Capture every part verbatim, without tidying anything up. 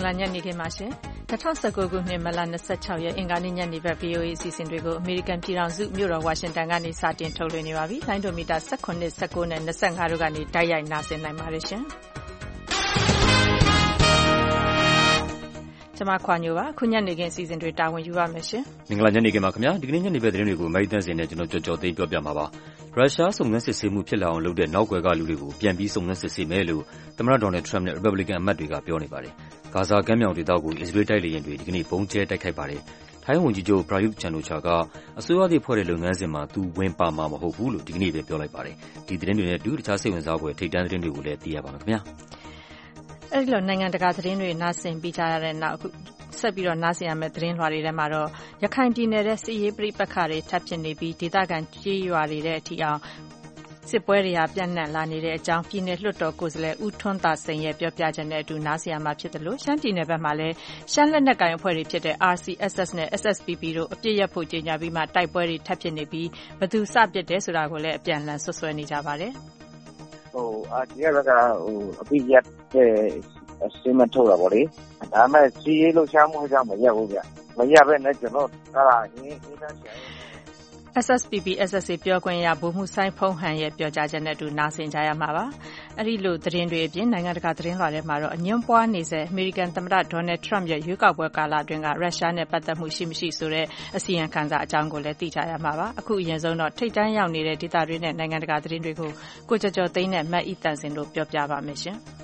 ္ဂလာညနေခင်းပါရှင်။၂၀၁၉ခုနှစ်မတ်လ၂၆ရက်အင်္ဂါနေ့ညနေဘက် ဗွီအိုအေ အစီအစဉ်တွေကိုအမေရိကန်ပြည်ထောင်စုမြို့တော်ဝါရှင်တန်ကနေစတင်ထုတ်လွှင့်နေပါပြီ။လိုင်းဒိုမီတာ၁၇, ၁၉နဲ့၂၅တို့ကနေတိုက်ရိုက်နားဆင်နိုင်ပါတယ်ရှင်။ကျွန်မခွာညိုပါ။ခုညနေခင်းအစီအစဉ်တွေတာဝန်ယူပါမယ်ရှင်။မင်္ဂလာညနေခင်းပါခင်ဗျာ။ဒီကနေ့ညနေဘက်သတင်းတွေကိုအမေရိကန်စင်နဲ့ကျွန်တော်ကြော်ကြော်သိမ်းပြောပြမှာပါ။ရုရှားစုံစမ်းစစ်ဆေးမှုဖြစ်လာအောင်လုပ်တဲ့နောက်ကွယ်ကလူတွေကိုပြန်ပြီးစုံစမ်းစစ်ဆေးမယ်လို့သမ္မတဒေါ်နယ်ထရမ့်နဲ့ Republican အမတ်တွေကပြောနေပါတယ်။ဂါဇာကမ်းမြောင်ဒေသကိုအစ္စရေးတိုက်လေယာဉ်တွေဒီကနေ့ဗုံးကျဲတိုက်ခိုက်ပါတယ်။ထိုင်းဝန်ကြီးချုပ် Prayut Chan-o-cha ကအစိုးရသစ်ဖွဲ့တဲ့လုပ်ငန်းစဉ်မှာသူဝင်ပါမှာမဟုတ်ဘူးလို့ဒီကနေ့ပဲပြောလိုက်ပါတယ်။ဒီသတင်းတွေနဲ့အတူတခြားစိတ်ဝင်စားဖွယ်ထိပ်တန်းသတင်းတွေကိုလည်းသိရပါမယ်ခင်ဗျာ။အဲဒီလိုနိုင်ငံတကာသတင်းတွေနားဆင်ပြီးကြရတဲ့နောက်အခုဆက်ပြီးတော့နားဆင်ရမယ့်သတင်းလွှာတွေထဲမှာတော့ရခိုင်ပြည်နယ်ရဲ့စစ်ရေးပဋိပက္ခတွေထပ်ဖြစ်နေပြီးဒေသခံကြေးရွာတွေတဲ့အထိအောင်စစ်ပွဲတွေဟာပြန့်နှံ့လာနေတဲ့အကြောင်းပြည်နယ်လွှတ်တော်ကိုယ်စားလှယ်ဦးထွန်းသာစိန်ရဲ့ပြောပြချက်နဲ့အတူနားဆင်ရမှာဖြစ်တယ်လို့ရှမ်းပြည်နယ်ဘက်မှာလည်းရှမ်းလက်နက်ကိုင်အဖွဲ့တွေဖြစ်တဲ့ R C S S နဲ့ S S P P တို့အပြစ်ရပ်ဖို့ကြေညာပြီးမှတိုက်ပွဲတွေထပ်ဖြစ်နေပြီးဘယ်သူစပစ်တယ်ဆိုတာကိုလည်းအပြန်အလှန်ဆွဆွဲနေကြပါတယ်ဟိုအာဒီကကဟိုအပြစ်ရပ်တဲ့အစင်းမထုတ်တာပေါ့လေဒါမဲ့စီးရေးလို့ရှားမှုကြောင့်မရပ်ဘူးဗျမရပ်ပဲနဲ့ကျွန်တော်အဲ့ဒါအင်းအင်းတန်းရှာ S S P P S S A ပြောခွင့်ရဗိုလ်မှူးစိုင်းဖုံးဟန်ရဲ့ပြောကြားချက်နဲ့အတူနားဆင်ကြရမှာပါ။အဲဒီလိုသတင်းတွေအပြင်နိုင်ငံတကာသတင်းလွှာထဲမှာတော့အငြင်းပွားနေတဲ့အမေရိကန်သမ္မတဒေါ်နယ်ထရမ့်ရဲ့ရွေးကောက်ပွဲကာလအတွင်းကရုရှားနဲ့ပတ်သက်မှုရှိမရှိဆိုတဲ့အစီရင်ခံစာအကြောင်းကိုလည်းသိကြရမှာပါ။အခုအရင်ဆုံးတော့ထိပ်တန်းရောက်နေတဲ့ဒေသတွေနဲ့နိုင်ငံတကာသတင်းတွေကိုကိုကျော်ကျော်သိန်းနဲ့မတ်ဤတန်စင်တို့ပြောပြပါမယ်ရှင်။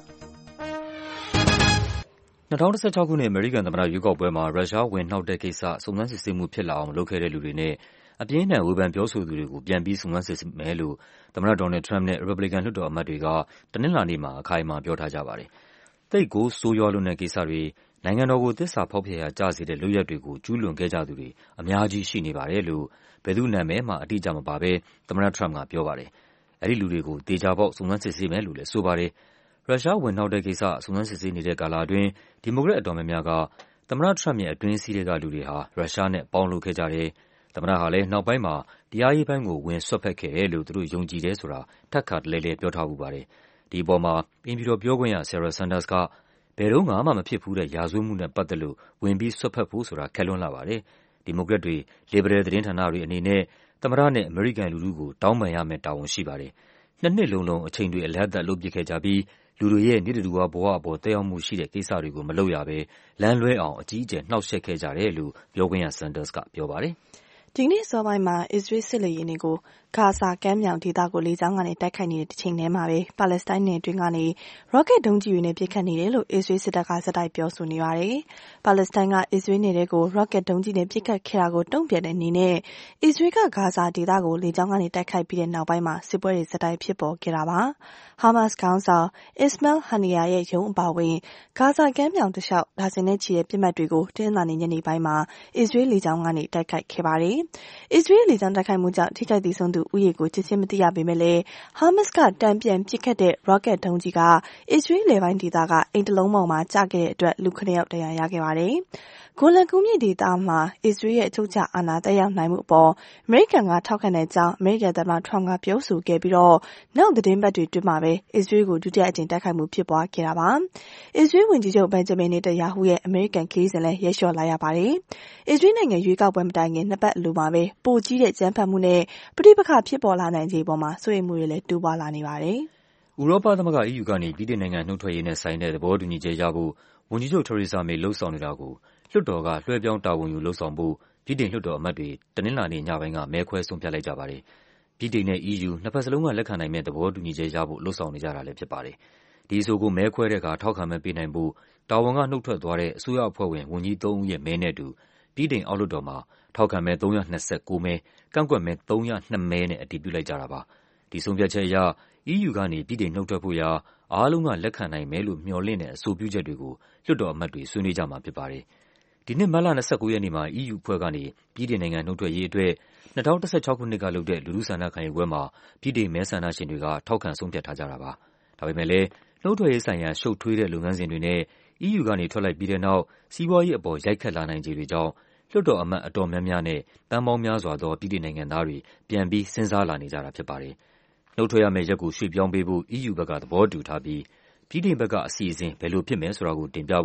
၂၀၁၆ခုနှစ်အမေရိကန်သမ္မတရွေးကောက်ပွဲမှာရုရှားဝင်နှောက်တဲ့ကိစ္စစုံစမ်းစစ်ဆေးမှုဖြစ်လာအောင်လုပ်ခဲ့တဲ့လူတွေနဲ့အပြင်းအထန်ဝေဖန်ပြောဆိုသူတွေကိုပြန်ပြီးစုံစမ်းစစ်ဆေးမယ်လို့သမ္မတဒေါ်နယ်ထရမ့်နဲ့ Republican လွှတ်တော်အမတ်တွေကတနင်္လာနေ့မှာအခိုင်အမာပြောထားကြပါတယ်။သိပ်ကိုဆိုးရွားလွန်းတဲ့ကိစ္စတွေနိုင်ငံတော်ကိုသစ္စာဖောက်ဖျက်ရာကျစေတဲ့လုပ်ရပ်တွေကိုကျူးလွန်ခဲ့ကြသူတွေအများကြီးရှိနေပါတယ်လို့ဘယ်သူနာမည်မှအတိအကျမပါဘဲသမ္မတထရမ့်ကပြောပါတယ်။အဲဒီလူတွေကိုသေချာပေါက်စုံစမ်းစစ်ဆေးမယ်လို့လည်းဆိုပါတယ်။ရုရှားဝင်နှောက်တဲ့ကိစ္စစုံစမ်းစစ်ဆေးနေတဲ့ကာလအတွင်းဒီမိုကရက်အတော်များများကသမ္မတထရမ့်ရဲ့အတွင်းစည်းတွေကလူတွေဟာရုရှားနဲ့ပေါင်းလုပ်ခဲ့ကြတယ်။သမ္မတဟာလည်းနောက်ပိုင်းမှာတရားရေးပိုင်းကိုဝင်စွက်ဖက်ခဲ့တယ်လို့သူတို့ယုံကြည်တယ်ဆိုတာထပ်ခါတလဲလဲပြောထားဖူးပါတယ်။ဒီအပေါ်မှာအိမ်ဖြူတော်ပြောခွင့်ရ Sarah Sanders ကဘယ်တော့မှမဖြစ်ဘူးတဲ့ရာဇဝတ်မှုနဲ့ပတ်သက်လို့ဝင်ပြီးစွက်ဖက်ဖို့ဆိုတာခက်လွန်းလာပါတယ်။ဒီမိုကရက်တွေလစ်ဘရယ်သတင်းဌာနတွေအနေနဲ့သမ္မတနဲ့အမေရိကန်လူထုကိုတောင်းပန်ရမယ့်တာဝန်ရှိပါတယ်။နှစ်နှစ်လုံးလုံးအချိန်တွေအလဟဿလုပ်ပစ်ခဲ့ကြပြီးလူတွေရဲ့နေ့တဓူဝဘဝအပေါ်သက်ရောက်မှုရှိတဲ့ကိစ္စတွေကိုမလုပ်ရဘဲလမ်းလွဲအောင်အကြီးအကျယ်နှောက်ယှက်ခဲ့ကြတယ်လို့ပြောခွင့်ရ Sanders ကပြောပါတယ်။ဒီကနေ့စောပိုင်းမှာအစ္စရေးစစ်လေယာဉ်တွေကိုဂါဇာကမ်းမြောင်ဒေသကိုလေကြောင်းကနေတိုက်ခိုက်နေတဲ့တစ်ချိန်တည်းမှာပဲပါလက်စတိုင်းနယ်တွင်းကနေရော့ကက်ဒုံးကျည်တွေနဲ့ပစ်ခတ်နေတယ်လို့အစ္စရေးစစ်တပ်ကဆက်တိုက်ပြောဆိုနေပါတယ်။ပါလက်စတိုင်းကအစ္စရေးနယ်တွေကိုရော့ကက်ဒုံးကျည်နဲ့ပစ်ခတ်ခဲ့တာကိုတုံ့ပြန်တဲ့အနေနဲ့အစ္စရေးကဂါဇာဒေသကိုလေကြောင်းကနေတိုက်ခိုက်ပြီးတဲ့နောက်ပိုင်းမှာစစ်ပွဲတွေဆက်တိုက်ဖြစ်ပေါ်ခဲ့တာပါ။ဟာမတ်စ်ခေါင်းဆောင် Ismail Haniyeh ရဲ့ရုံးအပါအဝင်ဂါဇာကမ်းမြောင်တစ်လျှောက်ဒါဇင်နဲ့ချီတဲ့ပစ်မှတ်တွေကိုတင်းလာနေညနေပိုင်းမှာအစ္စရေးလေကြောင်းကနေတိုက်ခိုက်ခဲ့ပါတယ်။အစ္စရေးလေကြောင်းတိုက်ခိုက်မှုကြောင့်ထိခိုက်ဒေဆုံးသူဦးရေကိုချက်ချင်းမသိရပေမဲ့လည်းဟာမတ်စ်ကတံပြန်ပစ်ခတ်တဲ့ရော့ကက်ဒုံးကြီးကအစ္စရေးလေပိုင်းဒေသကအိမ်တလုံးပေါ်မှာကျခဲ့တဲ့အတွက်လူခုနှစ်ယောက်ဒဏ်ရာရခဲ့ပါတယ်။ဂိုလန်ကုန်းမြင့်ဒေသမှာအစ္စရေးရဲ့အချုပ်အခြာအာဏာသက်ရောက်နိုင်မှုအပေါ်အမေရိကန်ကထောက်ခံတဲ့အကြောင်းအမေရိကန်သမ္မတထရမ့်ကပြောဆိုခဲ့ပြီးတော့နောက်သတင်းပတ်တွေအတွင်းမှာပဲအစ္စရေးကိုဒုတိယအကြိမ်တိုက်ခိုက်မှုဖြစ်ပွားခဲ့တာပါ။အစ္စရေးဝန်ကြီးချုပ်ဘန်ဂျမင်နေတန်ယာဟုရဲ့အမေရိကန်ခရီးစဉ်လည်းရက်လျှော့လာရပါတယ်။အစ္စရေးနိုင်ငံရွေးကောက်ပွဲမတိုင်ခင်နှစ်ပတ်အလိုမှာပဲပိုကြီးတဲ့ကြမ်းဖက်မှုနဲ့ပဋိပက္ခဖြစ်ပေါ်လာနိုင်ခြေပေါ်မှာစိုးရိမ်မှုတွေလည်းတိုးပွားလာနေပါတယ်။ဥရောပသမဂ္ဂ E U ကနေဗြိတိန်နိုင်ငံနှုတ်ထွက်ရေးနဲ့ဆိုင်တဲ့သဘောတူညီချက်ရဖို့ဝန်ကြီးချုပ် Theresa May လှုံ့ဆော်နေတာကိုလွှတ်တော်ကလွှဲပြောင်းတာဝန်ယူလှုံ့ဆော်ဖို့ဗြိတိန်လွှတ်တော်အမတ်တွေတနင်္လာနေ့ညပိုင်းကမဲခွဲဆုံးဖြတ်လိုက်ကြပါတယ်။ဗြိတိန်နဲ့ E U နှစ်ဖက်စလုံးကလက်ခံနိုင်မယ့်သဘောတူညီချက်ရဖို့လှုံ့ဆော်နေကြတာလည်းဖြစ်ပါတယ်။ဒီအဆိုကိုမဲခွဲတဲ့အခါထောက်ခံမဲပေးနိုင်ဖို့တာဝန်ကနှုတ်ထွက်သွားတဲ့အစိုးရအဖွဲ့ဝင်ဝန်ကြီးသုံးဦးရဲ့မဲနဲ့အတူဗြိတိန်အောက်လွှတ်တော်မှာထောက်ခံမဲသုံးရာ၂၉မဲကန့်ကွက်မဲသုံးရာ၂မဲနဲ့အတည်ပြုလိုက်ကြတာပါ။ဒီဆုံးဖြတ်ချက်အရ E U ကနေဗြိတိန်နှုတ်ထွက်ဖို့ရာအားလုံးကလက်ခံနိုင်မယ်လို့မျှော်လင့်တဲ့အဆိုပြုချက်တွေကိုလွှတ်တော်အမတ်တွေဆွေးနွေးကြမှာဖြစ်ပါတယ်။ဒီနှစ်မတ်လ၂၉ရက်နေ့မှာ E U အဖွဲ့ကနေဗြိတိန်နိုင်ငံနှုတ်ထွက်ရေးအတွက်၂၀၁၆ခုနှစ်ကလုပ်တဲ့လူထုဆန္ဒခံယူပွဲမှာဗြိတိန်မဲဆန္ဒရှင်တွေကထောက်ခံဆုံးဖြတ်ထားကြတာပါ။ဒါပေမဲ့လည်းနှုတ်ထွက်ရေးဆိုင်ရာရှုပ်ထွေးတဲ့လုပ်ငန်းစဉ်တွေနဲ့ E U ကနေထွက်လိုက်ပြီးတဲ့နောက်စီးပွားရေးအပေါ်ရိုက်ခတ်လာနိုင်ခြေတွေကြောင့်လွှတ်တော်အမတ်အတော်များများနဲ့သန်းပေါင်းများစွာသောဗြိတိန်နိုင်ငံသားတွေပြန်ပြီးစဉ်းစားလာနေကြတာဖြစ်ပါတယ်။နှုတ်ထွက်ရမယ့်ရက်ကိုရွှေ့ပြောင်းပေးဖို့ E U ဘက်ကသဘောတူထားပြီးဗြိတိန်ဘက်ကအစီအစဉ်ဘယ်လိုဖြစ်မယ်ဆိုတာကိုတင်ပြဖို့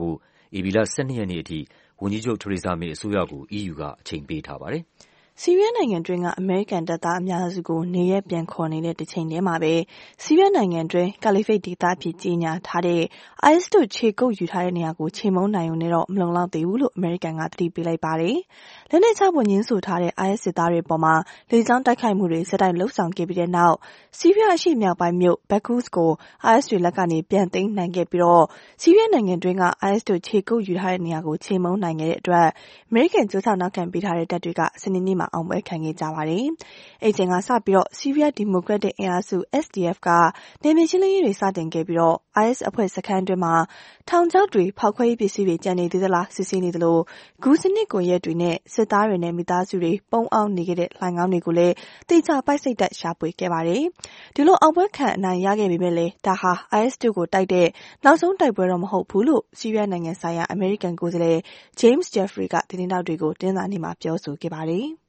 ဧပြီလ၁၂ရက်နေ့အထိဝန်ကြီးချုပ် Theresa May အစိုးရကို E U ကအချိန်ပေးထားပါတယ်။ဆီးရီးယားနိုင်ငံတွင်းကအမေရိကန်တပ်သားအများစုကိုနေရပ်ပြန်ခေါ်နေတဲ့တစ်ချိန်တည်းမှာပဲဆီးရီးယားနိုင်ငံတွင်းကာလီဖိတ်ဒေသအဖြစ်ကြေညာထားတဲ့ အိုင်အက်စ် တို့ခြေကုပ်ယူထားတဲ့နေရာကိုချေမှုန်းနိုင်ုံနဲ့တော့မလုံလောက်သေးဘူးလို့အမေရိကန်ကသတိပေးလိုက်ပါတယ်။လက်နက်ချဖို့ငြင်းဆိုထားတဲ့ အိုင်အက်စ် စစ်သားတွေအပေါ်မှာလေကြောင်းတိုက်ခိုက်မှုတွေဆက်တိုက်လှုပ်ဆောင်ခဲ့ပြီးတဲ့နောက်ဆီးရီးယားအရှေ့မြောက်ပိုင်းမြို့ Baghuz ကို အိုင်အက်စ် တွေလက်ကနေပြန်သိမ်းနိုင်ခဲ့ပြီးတော့ဆီးရီးယားနိုင်ငံတွင်းက အိုင်အက်စ် တို့ခြေကုပ်ယူထားတဲ့နေရာကိုချေမှုန်းနိုင်ခဲ့တဲ့အတွက်အမေရိကန်ကြိုးစားနောက်ခံပေးထားတဲ့တပ်တွေကစနေနေ့မှာအောင်ပွဲခံခဲ့ကြပါတယ်။အဲ့ချိန်ကစပြီးတော့ဆီးရီးယားဒီမိုကရက်တစ်အင်အားစု S D F ကနယ်မြေရှင်းလင်းရေးတွေစတင်ခဲ့ပြီးတော့ အိုင်အက်စ် အဖွဲ့စခန်းတွင်းမှာထောင်ချောက်တွေဖောက်ခွဲရေးပစ္စည်းတွေကျန်နေသေးသလားစစ်ဆေးနေသလိုဂူစနစ်ကွန်ရက်တွေနဲ့စစ်သားတွေနဲ့မိသားစုတွေပုံအောင်နေခဲ့တဲ့လှိုင်ခေါင်းတွေကိုလည်းတေချာပိုက်စိတ်တက်ရှာဖွေခဲ့ပါတယ်။ဒီလိုအောင်ပွဲခံအနိုင်ရခဲ့ပေမဲ့လည်းဒါဟာ အိုင်အက်စ် တို့ကိုတိုက်တဲ့နောက်ဆုံးတိုက်ပွဲတော့မဟုတ်ဘူးလို့ဆီးရီးယားနိုင်ငံဆိုင်ရာအမေရိကန်ကိုယ်စားလှယ် James Jeffrey ကသတင်းထောက်တွေကိုတင်းစာနေ့မှာပြောဆိုခဲ့ပါတယ်။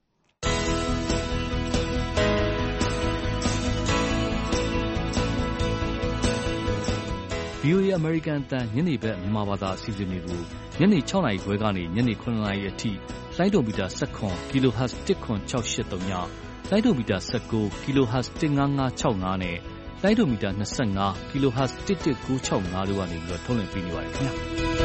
V O A အမေရိကန်အသံညနေဘက်မြန်မာဘာသာအစီအစဉ်တွေကိုညနေ၆နာရီခွဲကနေညနေ၇နာရီအထိလိုင်းဒိုမီတာ၁၇ kilohertz ၁၇၆၈၃ညလိုင်းဒိုမီတာ၁၉ kilohertz ၁၅၅၆၅နဲ့လိုင်းဒိုမီတာ၂၅ kilohertz ၁၁၉၆၅တို့ကနေပြီးတော့ထုတ်လွှင့်ပေးနေပါတယ်ခင်ဗျာ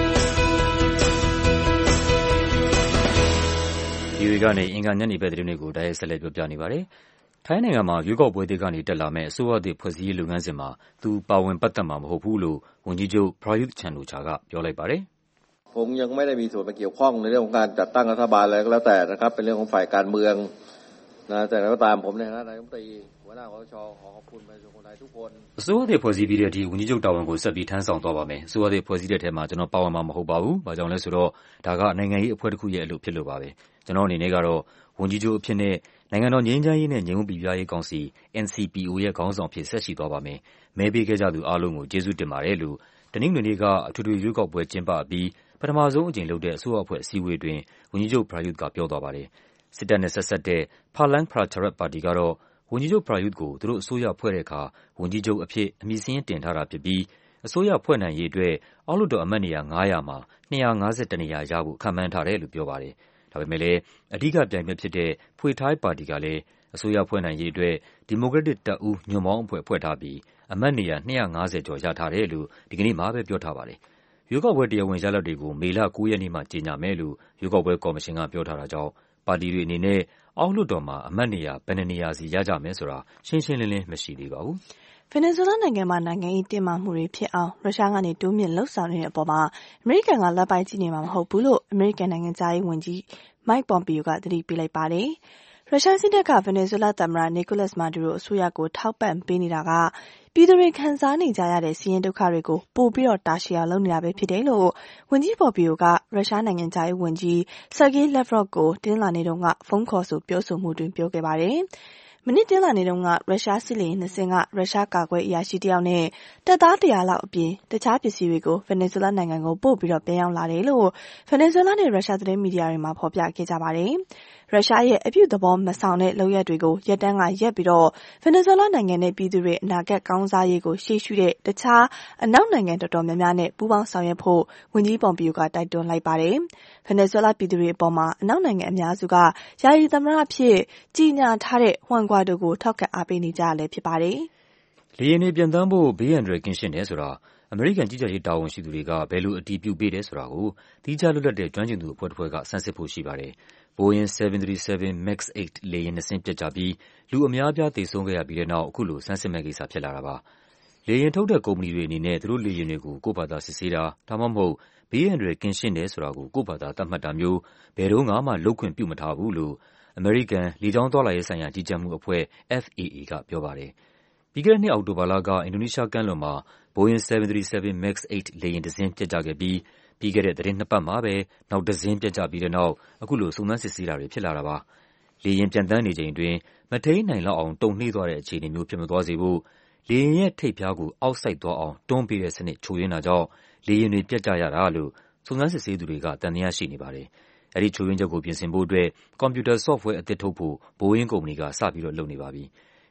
။ V O A ကနေအင်္ဂါညနေဘက်သတင်းတွေကိုတိုက်ရိုက်ဆက်လက်ပြောပြနေပါတယ်။ထိုင်းနိုင်ငံမှာရွေးကောက်ပွဲတွေကနေတက်လာမဲ့အစိုးရသစ်ဖွဲ့စည်းရေးလုပ်ငန်းစဉ်မှာသူပါဝင်ပတ်သက်မှာမဟုတ်ဘူးလို့ဝန်ကြီးချုပ် Prayut Chan-o-cha ကပြောလိုက်ပါတယ်။ผมยังไม่ได้มีส่วนไปเกี่ยวข้องในเรื่องของการจัดตั้งรัฐบาลอะไรก็แล้วแต่นะครับเป็นเรื่องของฝ่ายการเมืองนะแต่ก็ตามผมในฐานะนายกรัฐมนตรีหัวหน้าคสช.ขอขอบคุณประชาชนคนไทยทุกคนအစိုးရသစ်ဖွဲ့စည်းပြီးတဲ့အထိဝန်ကြီးချုပ်တာဝန်ကိုဆက်ပြီးထမ်းဆောင်သွားပါမယ်။အစိုးရသစ်ဖွဲ့စည်းတဲ့ထဲမှာကျွန်တော်ပါဝင်မှာမဟုတ်ပါဘူး။ဘာကြောင့်လဲဆိုတော့ဒါကနိုင်ငံရေးအဖွဲ့တစ်ခုရဲ့အလုပ်ဖြစ်လို့ပါပဲ။ကျွန်တော်အနေနဲ့ကတော့ဝန်ကြီးချုပ်အဖြစ်နဲ့နိုင်ငံတော်ငြိမ်းချမ်းရေးနဲ့ငြိမ်ဝှက်ပိပြားရေးကောင်စီ N C P O ရဲ့ခေါင်းဆောင်ဖြစ်ဆက်ရှိသွားပါမယ်။မဲပေးခဲ့ကြသူအားလုံးကိုကျေးဇူးတင်ပါတယ်လို့တနင်္ဂနွေနေ့ကအထွေထွေရွေးကောက်ပွဲကျင်းပပြီးပထမဆုံးအကြိမ်လုပ်တဲ့အစိုးရအဖွဲ့အစည်းအဝေးတွင်ဝန်ကြီးချုပ် Prayut ကပြောသွားပါတယ်။စစ်တပ်နဲ့ဆက်ဆက်တဲ့ Phalang Pracharat ပါတီကတော့ဝန်ကြီးချုပ် Prayut ကိုသူတို့အစိုးရဖွဲ့တဲ့အခါဝန်ကြီးချုပ်အဖြစ်အမည်စာရင်းတင်ထားတာဖြစ်ပြီးအစိုးရဖွဲ့နိုင်ရေးအတွက်အောက်လွှတ်တော်အမတ်နေရာ၅ရာမှာ၂၅၁နေရာရဖို့ခန့်မှန်းထားတယ်လို့ပြောပါတယ်။ဒါပေမဲ့လည်းအဓိကပြိုင်ဘက်ဖြစ်တဲ့ Pheu Thai ပါတီကလည်းအစိုးရဖွဲ့နိုင်ရေးအတွက်ဒီမိုကရက်တစ်တပ်ဦးညွန့်ပေါင်းအဖွဲ့ဖွဲ့ထားပြီးအမတ်နေရာ၂၅၀ကျော်ရထားတယ်လို့ဒီကနေ့မှာပဲပြောထားပါတယ်။ရွေးကောက်ပွဲတရားဝင်ရလဒ်တွေကိုမေလ၉ရက်နေ့မှာကြေညာမယ်လို့ရွေးကောက်ပွဲကော်မရှင်ကပြောထားတာကြောင့်ပါတီတွေအနေနဲ့အောက်လွှတ်တော်မှာအမတ်နေရာဘယ်နှစ်နေရာစီရကြမယ်ဆိုတာရှင်းရှင်းလင်းလင်းမရှိသေးပါဘူး။ဗင်နီဇွဲလားနိုင်ငံမှာနိုင်ငံရေးတင်းမာမှုတွေဖြစ်အောင်ရုရှားကနေတိုးမြင့်လှုပ်ဆောင်နေတဲ့အပေါ်မှာအမေရိကန်ကလက်ပိုက်ကြည့်နေမှာမဟုတ်ဘူးလို့အမေရိကန်နိုင်ငံသားရေးဝန်ကြီး Mike Pompeo ကသတိပေးလိုက်ပါတယ်။ရုရှားစစ်တပ်ကဗင်နီဇွဲလားသမ္မတ Nicolas Maduro အစိုးရကိုထောက်ပံ့ပေးနေတာကပြည်သူတွေခံစားနေကြရတဲ့ဆင်းရဲဒုက္ခတွေကိုပိုပြီးတော့တာရှည်အောင်လုပ်နေတာပဲဖြစ်တယ်လို့ဝန်ကြီး Pompeo ကရုရှားနိုင်ငံသားရေးဝန်ကြီး Sergei Lavrov ကိုတင်းလာနေတုန်းကဖုန်းခေါ်ဆိုပြောဆိုမှုတွင်ပြောခဲ့ပါတယ်။မနေ့တင်းလာနေတုန်းကရုရှားစစ်လေယာဉ်နှစ်စင်းကရုရှားကာကွယ်အရာရှိတယောက်နဲ့တပ်သားတရာလောက်အပြင်တခြားပစ္စည်းတွေကိုဗင်နီဇွဲလားနိုင်ငံကိုပို့ပြီးတော့ပြန်ရောက်လာတယ်လို့ဗင်နီဇွဲလားနဲ့ရုရှားသတင်းမီဒီယာတွေမှာဖော်ပြခဲ့ကြပါတယ်။ရုရှားရဲ့အပြုသဘောမဆောင်တဲ့လုပ်ရက်တွေကိုရပ်တန်းကရပ်ပြီးတော့ဗင်နီဇွဲလားနိုင်ငံနဲ့ပြည်သူတွေအနာဂတ်ကောင်းစားရေးကိုရှေ့ရှုတဲ့တခြားအနောက်နိုင်ငံတော်တော်များများနဲ့ပူးပေါင်းဆောင်ရွက်ဖို့ဝန်ကြီး Pompeo ကတိုက်တွန်းလိုက်ပါတယ်။ဗင်နီဇွဲလားပြည်သူတွေအပေါ်မှာအနောက်နိုင်ငံအများစုကယာယီသမ္မတအဖြစ်ကြီးညာထားတဲ့Juan Guaidoကိုထောက်ခံအားပေးနေကြရလဲဖြစ်ပါတယ်။လေယာဉ်တွေပြန်တန်းဖို့ဘေးအန္တရာယ်ကင်းရှင်းတယ်ဆိုတာအမေရိကန်ကြီးကြပ်ရေးတာဝန်ရှိသူတွေကဘယ်လိုအတည်ပြုပေးတယ်ဆိုတာကိုသီးခြားလွတ်လပ်တဲ့ကျွမ်းကျင်သူအဖွဲ့တစ်ဖွဲ့ကဆန်းစစ်ဖို့ရှိပါတယ်။ Boeing seven thirty-seven max eight လေယာဉ်နှစ်စင်းပျက်ကျပြီးလူအများအပြားသေဆုံးခဲ့ရပြီးတဲ့နောက်အခုလိုဆန်းစစ်မဲ့ကိစ္စဖြစ်လာတာပါ။လေယာဉ်ထုတ်တဲ့ကုမ္ပဏီတွေအနေနဲ့သူတို့လေယာဉ်တွေကိုကိုယ့်ဘာသာစစ်ဆေးတာဒါမှမဟုတ်ဘေးအန္တရာယ်ကင်းရှင်းတယ်ဆိုတာကိုကိုယ့်ဘာသာသတ်မှတ်တာမျိုးဘယ်တော့မှလုပ်ခွင့်ပြုမထားဘူးလို့အမေရိကန်လေကြောင်းသွားလာရေးဆိုင်ရာကြီးကြပ်မှုအဖွဲ့ F A A ကပြောပါတယ်။ပြီးခဲ့တဲ့နှစ်အောက်တိုဘာလကအင်ဒိုနီးရှားကမ်းလွန်မှာ Boeing seven thirty-seven max eight လေယာဉ်တစ်စင်းပျက်ကျခဲ့ပြီးပြီးခဲ့တဲ့သီတင်းနှစ်ပတ်မှာပဲနောက်တစ်စင်းပျက်ကျပြီးတဲ့နောက်အခုလိုစုံစမ်းစစ်ဆေးတာတွေဖြစ်လာတာပါ။လေယာဉ်ပျံသန်းနေချိန်အတွင်းမထိန်းနိုင်လောက်အောင်တုန်လှေးသွားတဲ့အခြေအနေမျိုးဖြစ်မသွားစေဖို့လေယာဉ်ရဲ့ထိပ်ဖျားကိုအောက်ဆိုက်သွားအောင်တွန်းပေးတဲ့စနစ်ချို့ယွင်းတာကြောင့်လေယာဉ်တွေပျက်ကျရတာလို့စုံစမ်းစစ်ဆေးသူတွေကသံသယရှိနေပါတယ်။အဲဒီချို့ယွင်းချက်ကိုပြင်ဆင်ဖို့အတွက်ကွန်ပျူတာ software အသစ်ထုတ်ဖို့ Boeing ကုမ္ပဏီကစပြီးတော့လုပ်နေပါပြီ။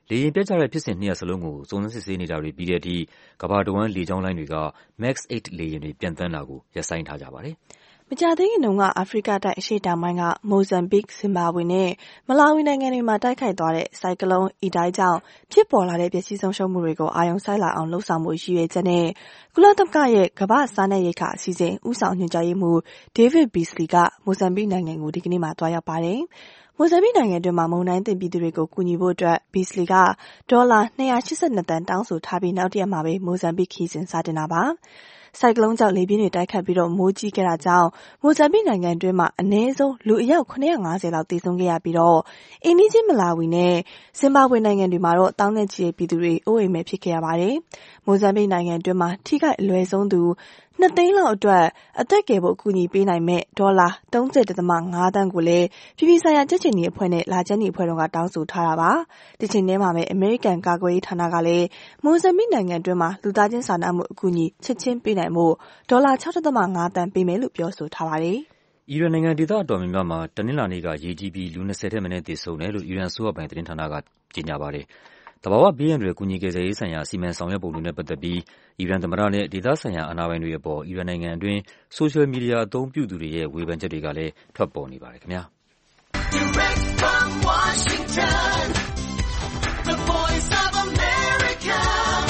လေယာဉ်ပျက်ကျတဲ့ဖြစ်စဉ်နှစ်ရပ်စလုံးကိုစုံစမ်းစစ်ဆေးနေတာတွေပြီးတဲ့အထိကမ္ဘာတဝန်းလေကြောင်းလိုင်းတွေက Max အေ့တ် လေယာဉ်တွေပျံသန်းတာကိုရပ်ဆိုင်းထားကြပါတယ်။မကြာသေးခင်တုန်းကအာဖရိကတိုက်အရှေ့တောင်ပိုင်းကမိုဇမ်ဘစ်၊ဇင်ဘာဘွေနဲ့မလာဝီနိုင်ငံတွေမှာတိုက်ခိုက်သွားတဲ့ဆိုင်ကလုန်းအီတိုင်းကြောင့်ဖြစ်ပေါ်လာတဲ့ပျက်စီးဆုံးရှုံးမှုတွေကိုအာရုံစိုက်လာအောင်လှုံ့ဆော်မှုရည်ရွယ်ချက်နဲ့ကုလသမဂ္ဂရဲ့ကမ္ဘာ့စားနပ်ရိက္ခာအစီအစဉ်ဦးဆောင်ညွှန်ကြားရေးမှူး David Beasley ကမိုဇမ်ဘစ်နိုင်ငံကိုဒီကနေ့မှသွားရောက်ပါတယ်။မိုဇမ်ဘစ်နိုင်ငံတွင်းမှာမုန်တိုင်းသင့်ပြည်သူတွေကိုကူညီဖို့အတွက် Beasley ကဒေါ်လာ၂၈၂သန်းတောင်းဆိုထားပြီးနောက်တရက်မှာပဲမိုဇမ်ဘစ်ခရီးစဉ်စတင်တာပါ။ဆိုင်ကလုန်းကြောင့်လေပြင်းတွေတိုက်ခတ်ပြီးမိုးကြီးခဲ့တာကြောင့်မိုဇမ်ဘစ်နိုင်ငံတွင်းမှာအနည်းဆုံးလူအယောက်၇၅၀လောက်သေဆုံးခဲ့ရပြီးအိမ်နီးချင်းမလာဝီနဲ့ဇင်ဘာဘွေနိုင်ငံတွေမှာတော့သောင်းနဲ့ချီတဲ့ပြည်သူတွေအိုးအိမ်မဲ့ဖြစ်ခဲ့ရပါတယ်။မိုဇမ်ဘစ်နိုင်ငံတွင်းမှာထိခိုက်အလွယ်ဆုံးသူနှစ်သိန်းလောက်အတွက်အသက်ကယ်ဖို့အကူအညီပေးနိုင်မဲ့ဒေါ်လာ၃၀.၅သန်းကိုလည်းပြည်ပဆိုင်ရာကြက်ခြေနီအဖွဲ့နဲ့လာချမ်းနီအဖွဲ့တို့ကတောင်းဆိုထားတာပါ။ဒီချိန်ထဲမှာပဲအမေရိကန်ကာကွယ်ရေးဌာနကလည်းမိုဇမ်ဘစ်နိုင်ငံတွင်းမှာလူသားချင်းစာနာမှုအကူအညီချက်ချင်းပေးနိုင်မှုဒေါ်လာ၆.၅သန်းပေးမယ်လို့ပြောဆိုထားပါတယ်။အီရန်နိုင်ငံဒေသအတော်များများမှာတနင်္လာနေ့ကရေကြီးပြီးလူ၂၀ထက်မနည်းသေဆုံးတယ်လို့အီရန်အစိုးရပိုင်သတင်းဌာနကကြေညာပါတယ်။သဘာဝဘေးအန္တရာယ်ကူညီကယ်ဆယ်ရေးဆိုင်ရာစီမံဆောင်ရွက်ပုံတွေနဲ့ပတ်သက်ပြီးအီရန်သမ္မတနဲ့ဒေသဆိုင်ရာအာဏာပိုင်တွေအပေါ်အီရန်နိုင်ငံအတွင်းဆိုရှယ်မီဒီယာအသုံးပြုသူတွေရဲ့ဝေဖန်ချက်တွေကလည်းထွက်ပေါ်နေပါတယ်ခင်ဗျာ။ Direct from Washington, the voice of America,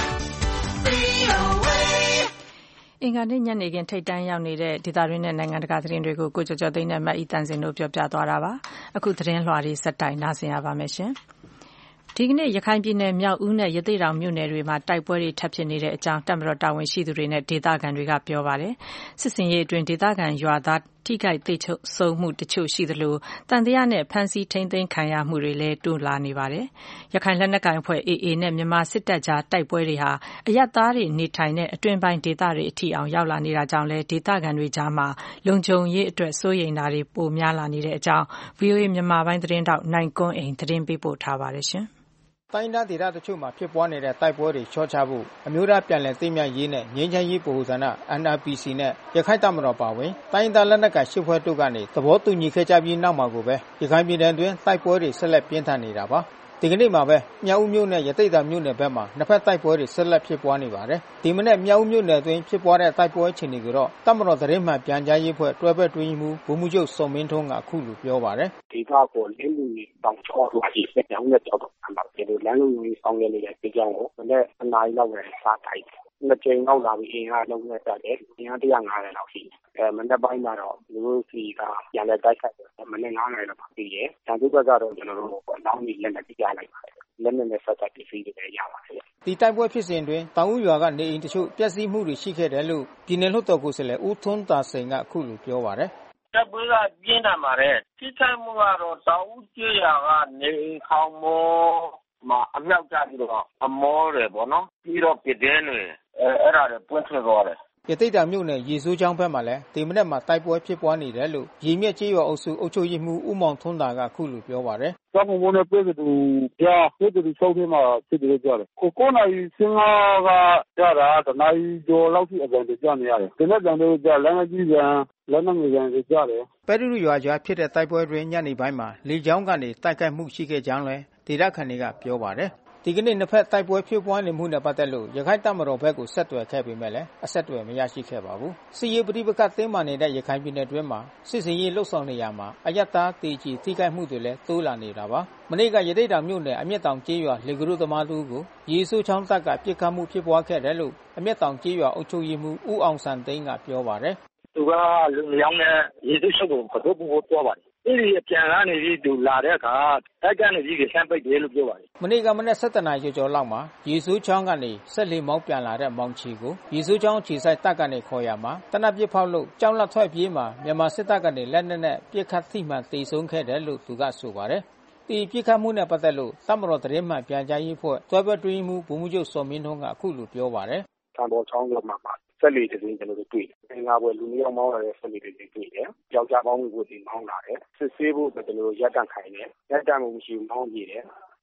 အင်္ဂါနေ့ညနေခင်းထိပ်တန်းရောက်နေတဲ့ဒေသတွင်းနဲ့နိုင်ငံတကာသတင်းတွေကိုကိုကျော်ကျော်သိန်းနဲ့မအီတန်စင်တို့ပြောပြသွားတာပါ။အခုသတင်းလွှာတွေဆက်တိုက်နားဆင်ရပါမယ်ရှင်။ဒီကနေ့ရခိုင်ပြည်နယ်မြောက်ဦးနဲ့ရသေ့တောင်မြို့နယ်တွေမှာတိုက်ပွဲတွေထပ်ဖြစ်နေတဲ့အကြောင်းတပ်မတော်တာဝန်ရှိသူတွေနဲ့ဒေသခံတွေကပြောပါတယ်။စစ်စင်ရေးအတွင်းဒေသခံရွာသားထိခိုက်သေဆုံးမှုတချို့ရှိသလိုတန်တရားနဲ့ဖမ်းဆီးထိန်းသိမ်းခံရမှုတွေလည်းတိုးလာနေပါတယ်။ရခိုင်လက်နက်ကိုင်အဖွဲ့ အေအေ နဲ့မြန်မာစစ်တပ်ကြားတိုက်ပွဲတွေဟာအရပ်သားတွေနေထိုင်တဲ့အတွင်းပိုင်းဒေသတွေအထိအောင်ရောက်လာနေတာကြောင့်လည်းဒေသခံတွေကြားမှာလုံခြုံရေးအတွက်စိုးရိမ်တာတွေပိုများလာနေတဲ့အကြောင်း ဗွီအိုအေ မြန်မာပိုင်းသတင်းထောက်နိုင်ကွန်းအိန်သတင်းပေးပို့ထားပါတယ်ရှင်။တိုင်းဒေသတချို့မှာဖြစ်ပွားနေတဲ့တိုက်ပွဲတွေချော့ချဖို့အမျိုးသားပြန်လည်သိမ်းမြတ်ရေးနဲ့ငြိမ်းချမ်းရေးဗဟိုဌာန အန် အာർ ပီ စီ နဲ့ရခိုင်တပ်မတော်ပါဝင်တိုင်းဒေသလက်နက်ကိုင်ရှစ်ဖွဲ့တို့ကနေသဘောတူညီခဲ့ကြပြီးနောက်မှာကိုပဲရခိုင်ပြည်နယ်အတွင်းတိုက်ပွဲတွေဆက်လက်ပြင်းထန်နေတာပါဒီကနေ့မှာပဲမြောက်ဦးမြို့နဲ့ရသေ့တောင်မြို့နယ်ဘက်မှာနှစ်ဖက်တိုက်ပွဲတွေဆက်လက်ဖြစ်ပွားနေပါတယ်ဒီမနေ့မြောက်ဦးမြို့နယ်အတွင်းဖြစ်ပွားတဲ့တိုက်ပွဲအခြေအနေကိုတော့တပ်မတော်သတင်းမှန်ပြန်ကြားရေးအဖွဲ့တွဲဘက်တွင်းမှုဗိုလ်မှူးချုပ်စောမင်းထွန်းကအခုလိုပြောပါတယ်ဒေသကိုလင်းလူကြီးတောင်ချောလာရှိတဲ့မြောက်နဲ့ကြောက်တော့အမှဒီလိုလမ်းလုံကြီးဆောင်ရနေတဲ့ဒီကြောင်ကိုမနေ့အနာရီလောက်ပဲစားတိုက်နှစ်ကြိမ်လောက်လာပြီးအင်အားလုံးနဲ့တက်တယ်အင်အား၁၅၀လောက်ရှိတယ်အဲမနေ့ပိုင်းမှာတော့လူတို့စီကပြန်လဲတိုက်ခိုက်တယ်မနေ့၅နာရီလောက်ပြီးရဲ့တန်သူဘက်ကတော့ကျွန်တော်တို့အလောင်းကြီးလက်နဲ့ပြလိုက်ပါတယ်လက်နက်နဲ့ဆက်သက်ပြီးပြီးတယ်ရပါတယ်ဒီတိုက်ပွဲဖြစ်စဉ်တွင်တောင်ဦးရွာကနေအိမ်တချို့ပျက်စီးမှုတွေရှိခဲ့တယ်လို့ပြည်နယ်လွှတ်တော်ကိုယ်စားလှယ်ဦးထွန်းသာစိန်ကအခုလိုပြောပါတယ်တိုက်ပွဲကပြင်းထန်ပါတယ်ထိခိုက်မှုကတော့တောင်ဦးကျေးရွာကနေခေါင်မောမှာအမြောက်ကျပြီးတော့အမောတယ်ပေါ့နော်ပြီးတော့ပြတင်းတွေအဲအဲ့ဒါတွေပွင့်ထွက်သွားတယ်ရသေ့တောင်မြို့နယ်ရေစိုးချောင်းဘက်မှာလည်းဒီမနေ့မှာတိုက်ပွဲဖြစ်ပွားနေတယ်လို့ရေမြက်ကျေးရွာအုပ်စုအုပ်ချုပ်ရေးမှူးဦးမောင်ထွန်းသာကအခုလိုပြောပါတယ်။တောင်ပေါ်နဲ့ပြည်သူကြားပြည်သူချုပ်ထဲမှာဖြစ်တယ်ကြတယ်။ကိုကိုနိုင်စင်ဟာကကြတာတနိုင်ကျော်လောက်ထိအကြံပြကြနေရတယ်။ဒီနေ့တန်တို့ကြလမ်းကြီးကလက်နက်ငယ်တွေကြတယ်။ပဲရူရွာကြားဖြစ်တဲ့တိုက်ပွဲတွင်ညနေပိုင်းမှာလေကြောင်းကနေတိုက်ခိုက်မှုရှိခဲ့ကြောင်းလည်းဒေသခံတွေကပြောပါတယ်။ဒီကနေ့နှစ်ဖက်တိုက်ပွဲဖြစ်ပွားနေမှုနဲ့ပတ်သက်လို့ရခိုင်တပ်မတော်ဘက်ကိုဆက်သွယ်ခဲ့ပေမဲ့လည်းအဆက်အသွယ်မရရှိခဲ့ပါဘူး။စစ်ရေးပဋိပက္ခတင်းမာနေတဲ့ရခိုင်ပြည်နယ်တွင်းမှာစစ်စင်ရေးလှုပ်ဆောင်နေရမှာအယက်သားတေကြီးထိခိုက်မှုတွေလည်းတိုးလာနေတာပါ။မနေ့ကရသေ့တောင်မြို့နယ်အမျက်တောင်ကျေးရွာလေကရုသမားတို့ကိုရေဆိုးချောင်းတပ်ကပြစ်ခတ်မှုဖြစ်ပွားခဲ့တယ်လို့အမျက်တောင်ကျေးရွာအုပ်ချုပ်ရေးမှူးဦးအောင်စံသိန်းကပြောပါတယ်။သူကလူမျိုးနဲ့ရေဆိုးချောင်းကိုကတော့ပူပေါ်သွားပါတယ်။ဒီအပြန်ကနေပြီးသူလာတဲ့အခါတိုက်ကနေပြီးဆမ်းပိတ်တယ်လို့ပြောပါတယ်။မနေ့ကမနေ့၁၇နာရီကျော်လောက်မှာရေဆိုးချောင်းကနေဆက်လီမောင်းပြန်လာတဲ့မောင်ချီကိုရေဆိုးချောင်းခြေဆိုင်တပ်ကနေခေါ်ရမှာတနက်ပြစ်ဖောက်လို့ကြောင်းလက်ထွက်ပြေးမှာမြန်မာစစ်တပ်ကနေလက်နက်နဲ့ပြစ်ခတ်ထိမှန်တေဆုံးခဲ့တယ်လို့သူကဆိုပါတယ်။ဒီပြစ်ခတ်မှုနဲ့ပတ်သက်လို့တပ်မတော်သတင်းမှန်ပြန်ကြားရေးအဖွဲ့တွဲဘက်တွင်းမှုဗိုလ်မှူးချုပ်စောမင်းထွန်းကအခုလိုပြောပါတယ်။တန်ပေါ်ချောင်းကမှာဆက်လီတစင်းကျွန်တော်တို့တွေ့တယ်။အင်္ဂါဘွယ်လူမျိုးမောင်းလာတဲ့ဆက်လီတစင်းတွေ့တယ်။ယောက်ျားပေါင်းကိုဒီမောင်းလာတယ်။စစ်ဆေးဖို့ကျွန်တော်တို့ရက်တန့်ခိုင်းတယ်။ရက်တန့်မှုမရှိမောင်းပြေးတယ်။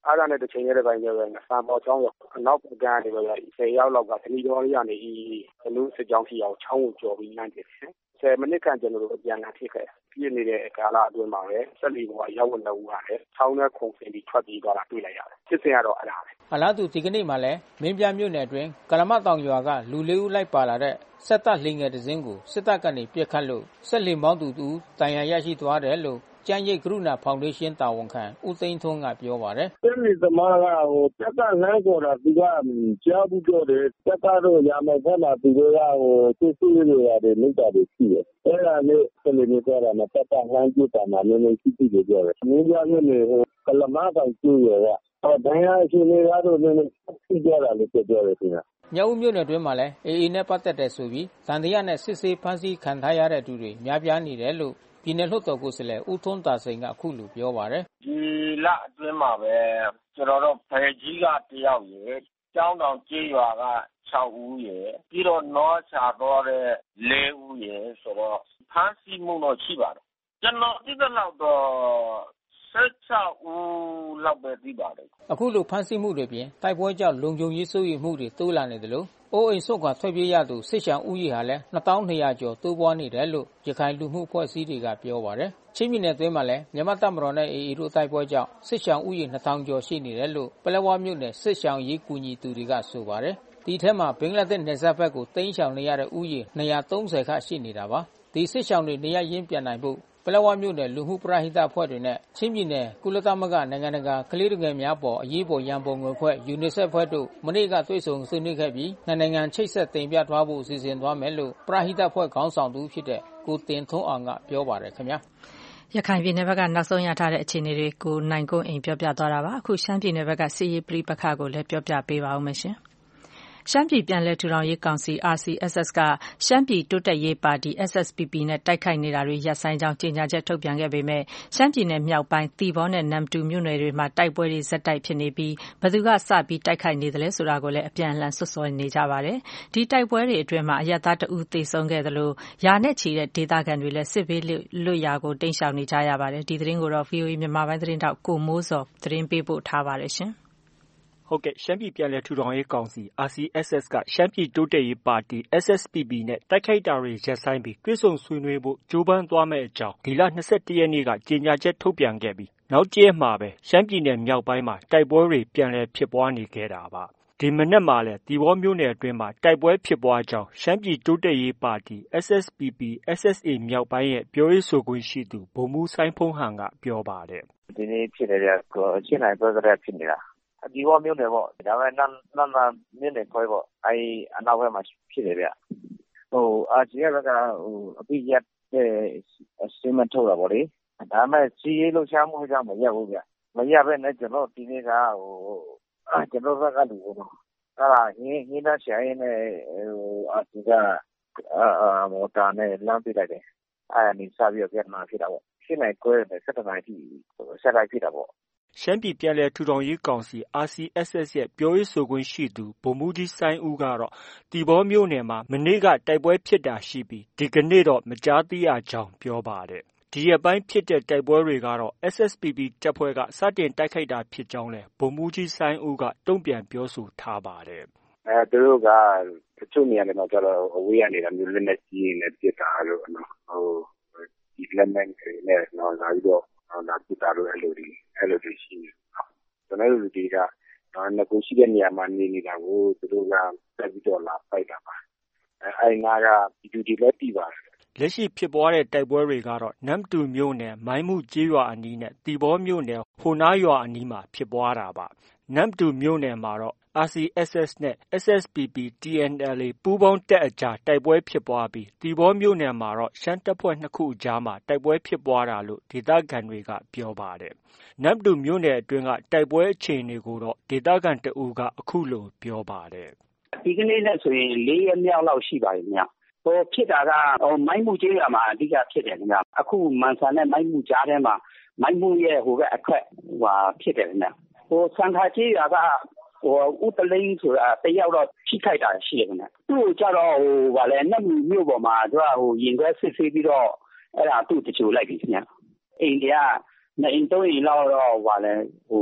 အားရတဲ့တစ်ချိန်ရဲ့ပိုင်းကျတော့စံပေါ်ချောင်းရောနောက်ကန်တွေပဲဆယ်ရောက်လောက်ကတဏီတော်ရနေဤဘလူးစစ်ကြောင်းစီအောင်ချောင်းကိုကြော်ပြီးလမ်းတယ်ဆယ်မိနစ်ခန့်ကျွန်တော်တို့ပြန်လာဖြစ်ခဲ့ပြည့်နေတဲ့ကာလအတွင်းမှာပဲဆက်လီဘောရောက်ဝင်တော့ဦးရတယ်ချောင်းနဲ့ခုံစင်ပြီးထွက်ပြေးသွားတာတွေ့လိုက်ရတယ်စစ်စင်ကတော့အဲ့ဒါပဲအလားတူဒီကနေ့မှလည်းမင်းပြမြို့နယ်အတွင်းကလမတောင်ရွာကလူလေးဦးလိုက်ပါလာတဲ့စက်တပ်လှင်ငယ်တစ်စင်းကိုစစ်တပ်ကနေပြစ်ခတ်လို့ဆက်လီမောင်းသူတူတန်ရာရရှိသွားတယ်လို့ကျန်းရိပ်ကရုဏာဖောင်ဒေးရှင်းတာဝန်ခံဦးသိန်းထွန်းကပြောပါတယ်။စစ်လီသမားကဟိုတက်ကလမ်းပေါ်တာသူကကြားဘူးတော့တယ်တက်ကတော့ရမယ်ဘက်မှာသူတို့ကဟိုစစ်စစ်တွေရတယ်မိတာတွေရှိတယ်။အဲ့ဒါလေးဆက်လီနေကြတာနဲ့တက်တာလမ်းကျတာမှာနည်းနည်းရှိရှိတွေပြောတယ်။မင်းပြမြို့နယ်ဟိုကလမတောင်ကျူရကဟောဒဏ်ရာရှိနေရတော့နည်းနည်းရှိကြတာလို့ပြောတယ်ခင်ဗျာ။မြောက်ဦးမြို့နယ်တွင်းမှာလည်းအေအေနဲ့ပတ်သက်တဲ့ဆိုပြီးတန်တရားနဲ့စစ်ဆေးဖမ်းဆီးခံထားရတဲ့သူတွေများပြားနေတယ်လို့ပြည်နယ်လွှတ်တော်ကိုယ်စားလှယ်ဦးထွန်းသာစိန်ကအခုလိုပြောပါတယ်ဒီလအတွင်းမှာပဲကျွန်တော်တို့ဖယ်ကြီးကတယောက်ရယ်ကျောင်းတောင်ကျေးရွာက၆ဦးရယ်ပြီးတော့နောချာတော့တဲ့၄ဦးရယ်ဆိုတော့ဖမ်းဆီးမှုတော့ရှိပါတယ်ကျွန်တော်သိတဲ့လောက်တော့ဆယ်၆ဦးလောက်ပဲသိပါတယ်အခုလိုဖမ်းဆီးမှုတွေပြင်တိုက်ပွဲကြောင့်လုံခြုံရေးစိုးရိမ်မှုတွေတိုးလာနေတယ်လို့အိုးအိမ်ဆုတ်ခွာထွက်ပြေးရသူစစ်ရှောင်ဦးရေဟာလည်းနှစ်သောင်းနှစ်ရာကျော်တိုးပွားနေတယ်လို့ရခိုင်လူမှုအဖွဲ့အစည်းတွေကပြောပါတယ်။ချင်းပြည်နယ်တွင်းမှာလည်းမြန်မာတပ်မတော်နဲ့အေအေတို့တိုက်ပွဲကြောင့်စစ်ရှောင်ဦးရေနှစ်ထောင်ကျော်ရှိနေတယ်လို့ပလက်ဝမြို့နယ်စစ်ရှောင်ရေးကူညီသူတွေကဆိုပါတယ်။ဒီထဲမှာဘင်္ဂလားဒေ့ရှ်နယ်စပ်ဘက်ကိုတိမ်းရှောင်နေရတဲ့ဦးရေနှစ်ရာသုံးဆယ်ခန့်ရှိနေတာပါ။ဒီစစ်ရှောင်တွေနေရရင်းပြန်နိုင်ဖို့ပလက်ဝမြို့နယ်လူမှုပရဟိတအဖွဲ့တွေနဲ့ချင်းပြည်နယ်ကုလသမဂ္ဂနိုင်ငံတကာကလေးငယ်များပေါ်အရေးပေါ်ရန်ပုံငွေအဖွဲ့ UNICEF အဖွဲ့တို့မနေ့ကတွေ့ဆုံဆွေးနွေးခဲ့ပြီးနိုင်ငံချိတ်ဆက်တင်ပြသွားဖို့စီစဉ်သွားမယ်လို့ပရဟိတအဖွဲ့ခေါင်းဆောင်သူဖြစ်တဲ့ကိုတင်ထွန်းအောင်ကပြောပါတယ်ခင်ဗျာရခိုင်ပြည်နယ်ဘက်ကနောက်ဆုံးရထားတဲ့အခြေအနေတွေကိုနိုင်ကွန်းအိမ်ပြောပြသွားတာပါအခုရှမ်းပြည်နယ်ဘက်ကစစ်ရေးပြိပခါကိုလည်းပြောပြပေးပါဦးမယ်ရှင်ရှမ်းပြည်ပြန်လည်ထူထောင်ရေးကောင်စီ R C S S ကရှမ်းပြည်တိုးတက်ရေးပါတီ S S P P နဲ့တိုက်ခိုက်နေတာတွေရပ်ဆိုင်းကြောင်းကြေညာချက်ထုတ်ပြန်ခဲ့ပေမဲ့ရှမ်းပြည်နယ်မြောက်ပိုင်းသီပေါနဲ့နမ္မတူမြို့နယ်တွေမှာတိုက်ပွဲတွေဇက်တိုက်ဖြစ်နေပြီးဘယ်သူကစပြီးတိုက်ခိုက်နေသလဲဆိုတာကိုလည်းအပြန်အလှန်ဆွဆွဲနေကြပါတယ်။ဒီတိုက်ပွဲတွေအတွင်းမှာအရပ်သားတဦးသေဆုံးခဲ့သလိုရာနဲ့ချီတဲ့ဒေသခံတွေလည်းစစ်ဘေးလွတ်ရာကိုတိမ်းရှောင်နေကြရပါတယ်။ဒီသတင်းကိုတော့ V O A မြန်မာပိုင်းသတင်းတောက်ကိုမိုးစောသတင်းပေးပို့ထားပါတယ်ရှင်။ဟုတ်ကဲ့ရှမ်းပြည်ပြန်လည်ထူထောင်ရေးကောင်စီ R C S S ကရှမ်းပြည်တိုးတက်ရေးပါတီ S S P P နဲ့တိုက်ခိုက်တာတွေရပ်ဆိုင်းပြီးတွေ့ဆုံဆွေးနွေးဖို့ကြိုးပမ်းသွားမယ့်အကြောင်းဒီလ၂၁ရက်နေ့ကကြေညာချက်ထုတ်ပြန်ခဲ့ပြီးနောက်ကျဲမှာပဲရှမ်းပြည်နယ်မြောက်ပိုင်းမှာတိုက်ပွဲတွေပြန်လည်ဖြစ်ပွားနေခဲ့တာပါဒီမနက်မှာလည်းသီပေါမြို့နယ်အတွင်းမှာတိုက်ပွဲဖြစ်ပွားကြောင်းရှမ်းပြည်တိုးတက်ရေးပါတီ S S P P S S A မြောက်ပိုင်းရဲ့ပြောရေးဆိုခွင့်ရှိသူဗိုလ်မှူးစိုင်းဖုံးဟန်ကပြောပါတယ်ဒီနေ့ဖြစ်နေတဲ့ရှင်းနိုင်ပွဲကလေးဖြစ်နေတာဒီဘောမျိုးတွေပေါ့ဒါပေမဲ့နန်းနန်းမြို့နယ်ခွဲပေါ့အဲအနောက်ဘက်မှာဖြစ်တယ်ဗျဟိုအာဂျီကကဟိုအပိရက်တဲ့အစမထုတ်တာပေါ့လေဒါပေမဲ့စီးရေးလို့ရှားမှုကြောင့်မရက်ဘူးဗျမရက်ပဲနဲ့ကျွန်တော်ဒီနေ့ကဟိုကျွန်တော်ဘက်ကလူပေါ့အဲ့ဒါဟင်းဟင်းသားရှာရင်လည်းဟိုအာဂျီကအာမော်တာနဲ့လမ်းပြလိုက်တယ်အဲ့ဒါနေစပြီးတော့ပြန်มาဖြစ်တာပေါ့ဖြစ်နိုင်ကွဲတယ်စက်တနိုင်ထိဆက်လိုက်ဖြစ်တာပေါ့ရှမ်းပြည်ပြန်လည်ထူထောင်ရေးကောင်စီ R C S S ရဲ့ပြောရေးဆိုခွင့်ရှိသူဗိုလ်မှူးကြီးစိုင်းဦးကတော့တီဘောမြို့နယ်မှာမနေ့ကတိုက်ပွဲဖြစ်တာရှိပြီးဒီကနေ့တော့မကြားသိရကြောင်းပြောပါတယ်။ဒီရက်ပိုင်းဖြစ်တဲ့တိုက်ပွဲတွေကတော့ S S P P တပ်ဖွဲ့ကစတင်တိုက်ခိုက်တာဖြစ်ကြောင်းလည်းဗိုလ်မှူးကြီးစိုင်းဦးကတုံ့ပြန်ပြောဆိုထားပါတယ်။အဲသူတို့ကတချို့နေရာတွေမှာကျတော့အဝေးရနေတာမျိုးလက်နဲ့ကြီးနေပြစ်တာလို့နော်ဟိုဒီလက်နဲ့နဲ့တော့လာပြီးတော့လာပြစ်တာလို့အဲ့လိုဒီအဲ့လိုရှိနေကျွန်တော်တို့လူတွေကငကိုရှိတဲ့နေရာမှာနေနေတာကိုသူတို့ကတက်ပြီးတော့လာဖိုက်တာပါအဲအဲ့ငါကဒီဒီလည်းပြီးပါတယ်လက်ရှိဖြစ်ပွားတဲ့တိုက်ပွဲတွေကတော့နမ္မတူမြို့နယ်မိုင်းမှုကျေးရွာအနီးနဲ့တီဘောမြို့နယ်ဟိုနားရွာအနီးမှာဖြစ်ပွားတာပါနမ္မတူမြို့နယ်မှာတော့R C S S နဲ့ S S P P T N L A ပူးပေါင်းတပ်အကြားတိုက်ပွဲဖြစ်ပွားပြီးတီဘောမြို့နယ်မှာတော့ရှမ်းတပ်ဖွဲ့နှစ်ခုအကြားမှာတိုက်ပွဲဖြစ်ပွားတာလို့ဒေသခံတွေကပြောပါတယ်။နမ္မတူမြို့နယ်အတွင်းကတိုက်ပွဲအခြေအနေကိုတော့ဒေသခံတဦးကအခုလိုပြောပါတယ်။ဒီကနေ့နဲ့ဆိုရင်လေးရက်မြောက်လောက်ရှိပါပြီခင်ဗျ။ဟိုဖြစ်တာကဟိုမိုင်းမှုကျေးရွာမှာအဓိကဖြစ်တယ်ခင်ဗျ။အခုမန်ဆန်နဲ့မိုင်းမှုကြားထဲမှာမိုင်းမှုရဲ့ဟိုကအခွက်ဟိုဖြစ်တယ်ခင်ဗျ။ဟိုစံခါကျေးရွာကဟိုဥတလိန်ဆိုတာတယောက်တော့ထိခိုက်တာရှိတယ်ခင်ဗျ။သူ့ကိုကြတော့ဟိုဗာလဲနတ်မြို့ပေါ်မှာသူကဟိုရင်ခွဲစစ်ဆေးပြီးတော့အဲ့ဒါသူ့တချို့လိုက်ပြီခင်ဗျ။အိမ်တွေကနေအိမ်သုံးအိမ်လောက်တော့ဗာလဲဟို